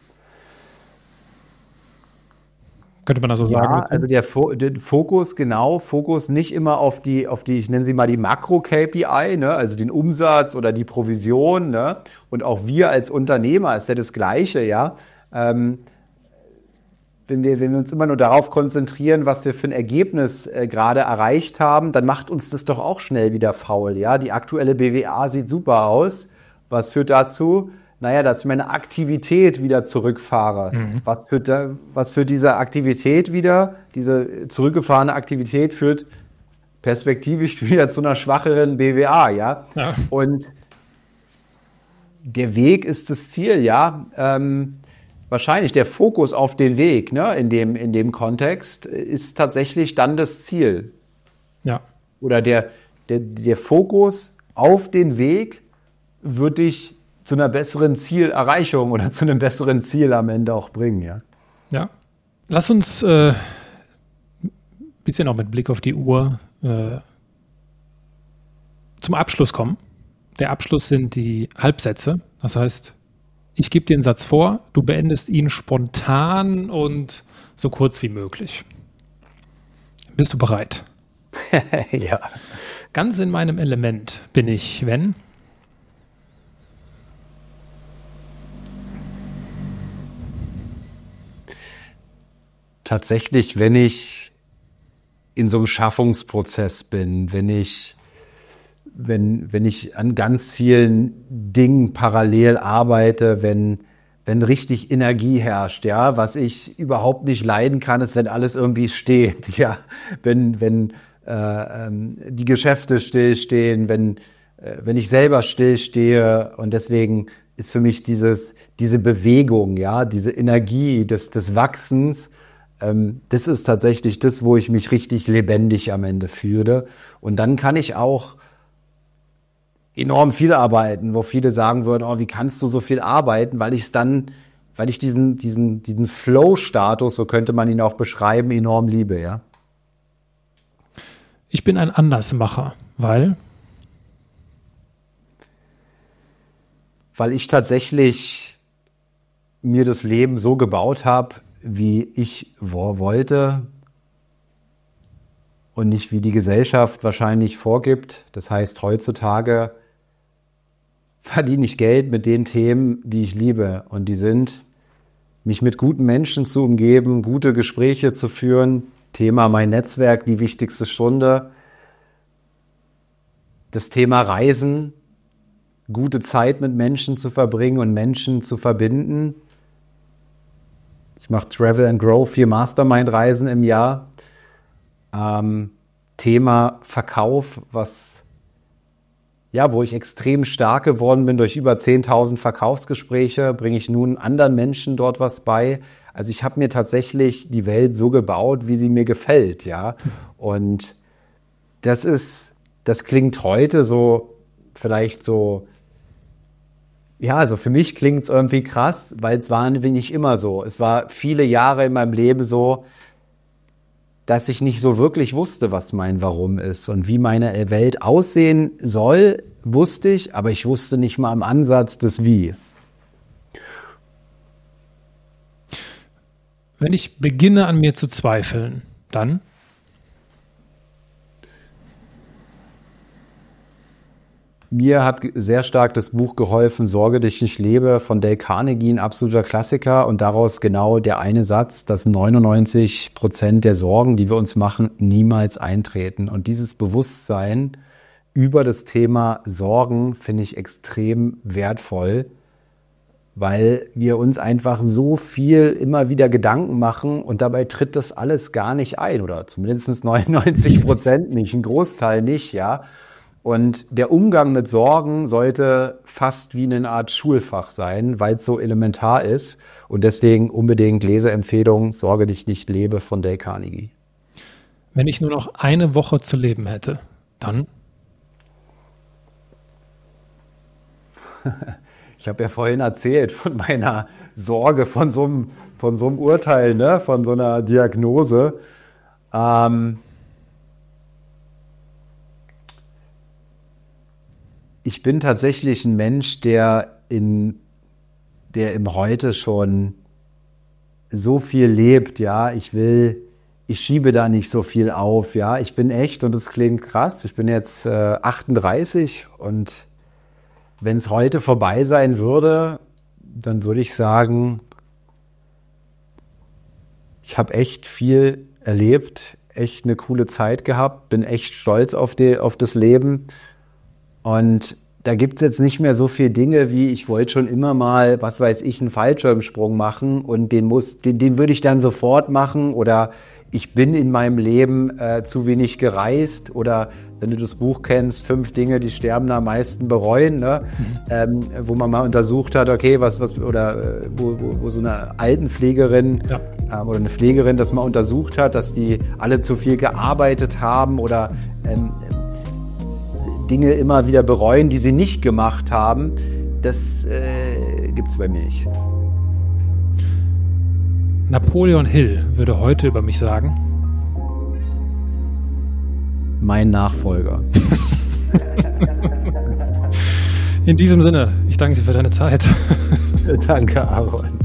Könnte man das so ja, sagen? Ja, also der, Fo- der Fokus, genau, Fokus nicht immer auf die, auf die, ich nenne sie mal die Makro-K P I, ne? Also den Umsatz oder die Provision, ne? Und auch wir als Unternehmer ist ja das Gleiche, ja. Ähm, Wenn wir, wenn wir uns immer nur darauf konzentrieren, was wir für ein Ergebnis äh, gerade erreicht haben, dann macht uns das doch auch schnell wieder faul. Ja? Die aktuelle B W A sieht super aus. Was führt dazu? Naja, dass ich meine Aktivität wieder zurückfahre. Mhm. Was führt da, was führt diese Aktivität wieder? Diese zurückgefahrene Aktivität führt perspektivisch wieder zu einer schwacheren B W A. Ja? Ja. Und der Weg ist das Ziel, ja. Ähm, Wahrscheinlich der Fokus auf den Weg, ne, in dem, in dem Kontext, ist tatsächlich dann das Ziel. Ja. Oder der, der, der Fokus auf den Weg wird dich zu einer besseren Zielerreichung oder zu einem besseren Ziel am Ende auch bringen, ja. Ja. Lass uns äh, ein bisschen auch mit Blick auf die Uhr äh, zum Abschluss kommen. Der Abschluss sind die Halbsätze. Das heißt, ich gebe dir einen Satz vor, du beendest ihn spontan und so kurz wie möglich. Bist du bereit? Ja. Ganz in meinem Element bin ich, wenn? Tatsächlich, wenn ich in so einem Schaffungsprozess bin, wenn ich Wenn, wenn ich an ganz vielen Dingen parallel arbeite, wenn, wenn richtig Energie herrscht, ja, was ich überhaupt nicht leiden kann, ist, wenn alles irgendwie steht, ja, wenn, wenn äh, ähm, die Geschäfte stillstehen, wenn, äh, wenn ich selber stillstehe und deswegen ist für mich dieses, diese Bewegung, ja, diese Energie des, des Wachsens, ähm, das ist tatsächlich das, wo ich mich richtig lebendig am Ende fühle und dann kann ich auch enorm viel arbeiten, wo viele sagen würden, oh, wie kannst du so viel arbeiten, weil ich es dann, weil ich diesen, diesen, diesen Flow-Status, so könnte man ihn auch beschreiben, enorm liebe, ja. Ich bin ein Andersmacher, weil? Weil ich tatsächlich mir das Leben so gebaut habe, wie ich wo- wollte und nicht wie die Gesellschaft wahrscheinlich vorgibt. Das heißt, heutzutage verdiene ich Geld mit den Themen, die ich liebe. Und die sind, mich mit guten Menschen zu umgeben, gute Gespräche zu führen, Thema mein Netzwerk, die wichtigste Stunde. Das Thema Reisen, gute Zeit mit Menschen zu verbringen und Menschen zu verbinden. Ich mache Travel and Grow, vier Mastermind-Reisen im Jahr. Ähm, Thema Verkauf, was, ja, wo ich extrem stark geworden bin durch über zehntausend Verkaufsgespräche, bringe ich nun anderen Menschen dort was bei. Also ich habe mir tatsächlich die Welt so gebaut, wie sie mir gefällt, ja. Und das ist, das klingt heute so, vielleicht so, ja, also für mich klingt es irgendwie krass, weil es war nicht immer so. Es war viele Jahre in meinem Leben so, dass ich nicht so wirklich wusste, was mein Warum ist und wie meine Welt aussehen soll, wusste ich, aber ich wusste nicht mal im Ansatz das Wie. Wenn ich beginne, an mir zu zweifeln, dann? Mir hat sehr stark das Buch geholfen, Sorge dich nicht lebe, von Dale Carnegie, ein absoluter Klassiker. Und daraus genau der eine Satz, dass neunundneunzig Prozent der Sorgen, die wir uns machen, niemals eintreten. Und dieses Bewusstsein über das Thema Sorgen finde ich extrem wertvoll, weil wir uns einfach so viel immer wieder Gedanken machen und dabei tritt das alles gar nicht ein. Oder zumindest neunundneunzig Prozent nicht, ein Großteil nicht, ja. Und der Umgang mit Sorgen sollte fast wie eine Art Schulfach sein, weil es so elementar ist. Und deswegen unbedingt Leseempfehlung, Sorge dich nicht lebe von Dale Carnegie. Wenn ich nur noch eine Woche zu leben hätte, dann? Ich habe ja vorhin erzählt von meiner Sorge, von so einem, von so einem Urteil, ne? Von so einer Diagnose. Ähm, Ich bin tatsächlich ein Mensch, der in, der im Heute schon so viel lebt, ja. Ich will, ich schiebe da nicht so viel auf, ja. Ich bin echt, und das klingt krass, ich bin jetzt äh, achtunddreißig und wenn es heute vorbei sein würde, dann würde ich sagen, ich habe echt viel erlebt, echt eine coole Zeit gehabt, bin echt stolz auf die, auf das Leben. Und da gibt es jetzt nicht mehr so viele Dinge, wie ich wollte schon immer mal, was weiß ich, einen Fallschirmsprung machen und den muss, den, den würde ich dann sofort machen oder ich bin in meinem Leben äh, zu wenig gereist oder wenn du das Buch kennst, fünf Dinge, die Sterbende am meisten bereuen, ne? Mhm. Ähm, wo man mal untersucht hat, okay, was, was, oder äh, wo, wo, wo so eine Altenpflegerin ja. äh, oder eine Pflegerin das mal untersucht hat, dass die alle zu viel gearbeitet haben oder ähm, Dinge immer wieder bereuen, die sie nicht gemacht haben, das äh, gibt es bei mir nicht. Napoleon Hill würde heute über mich sagen: Mein Nachfolger. In diesem Sinne, ich danke dir für deine Zeit. Danke, Aaron.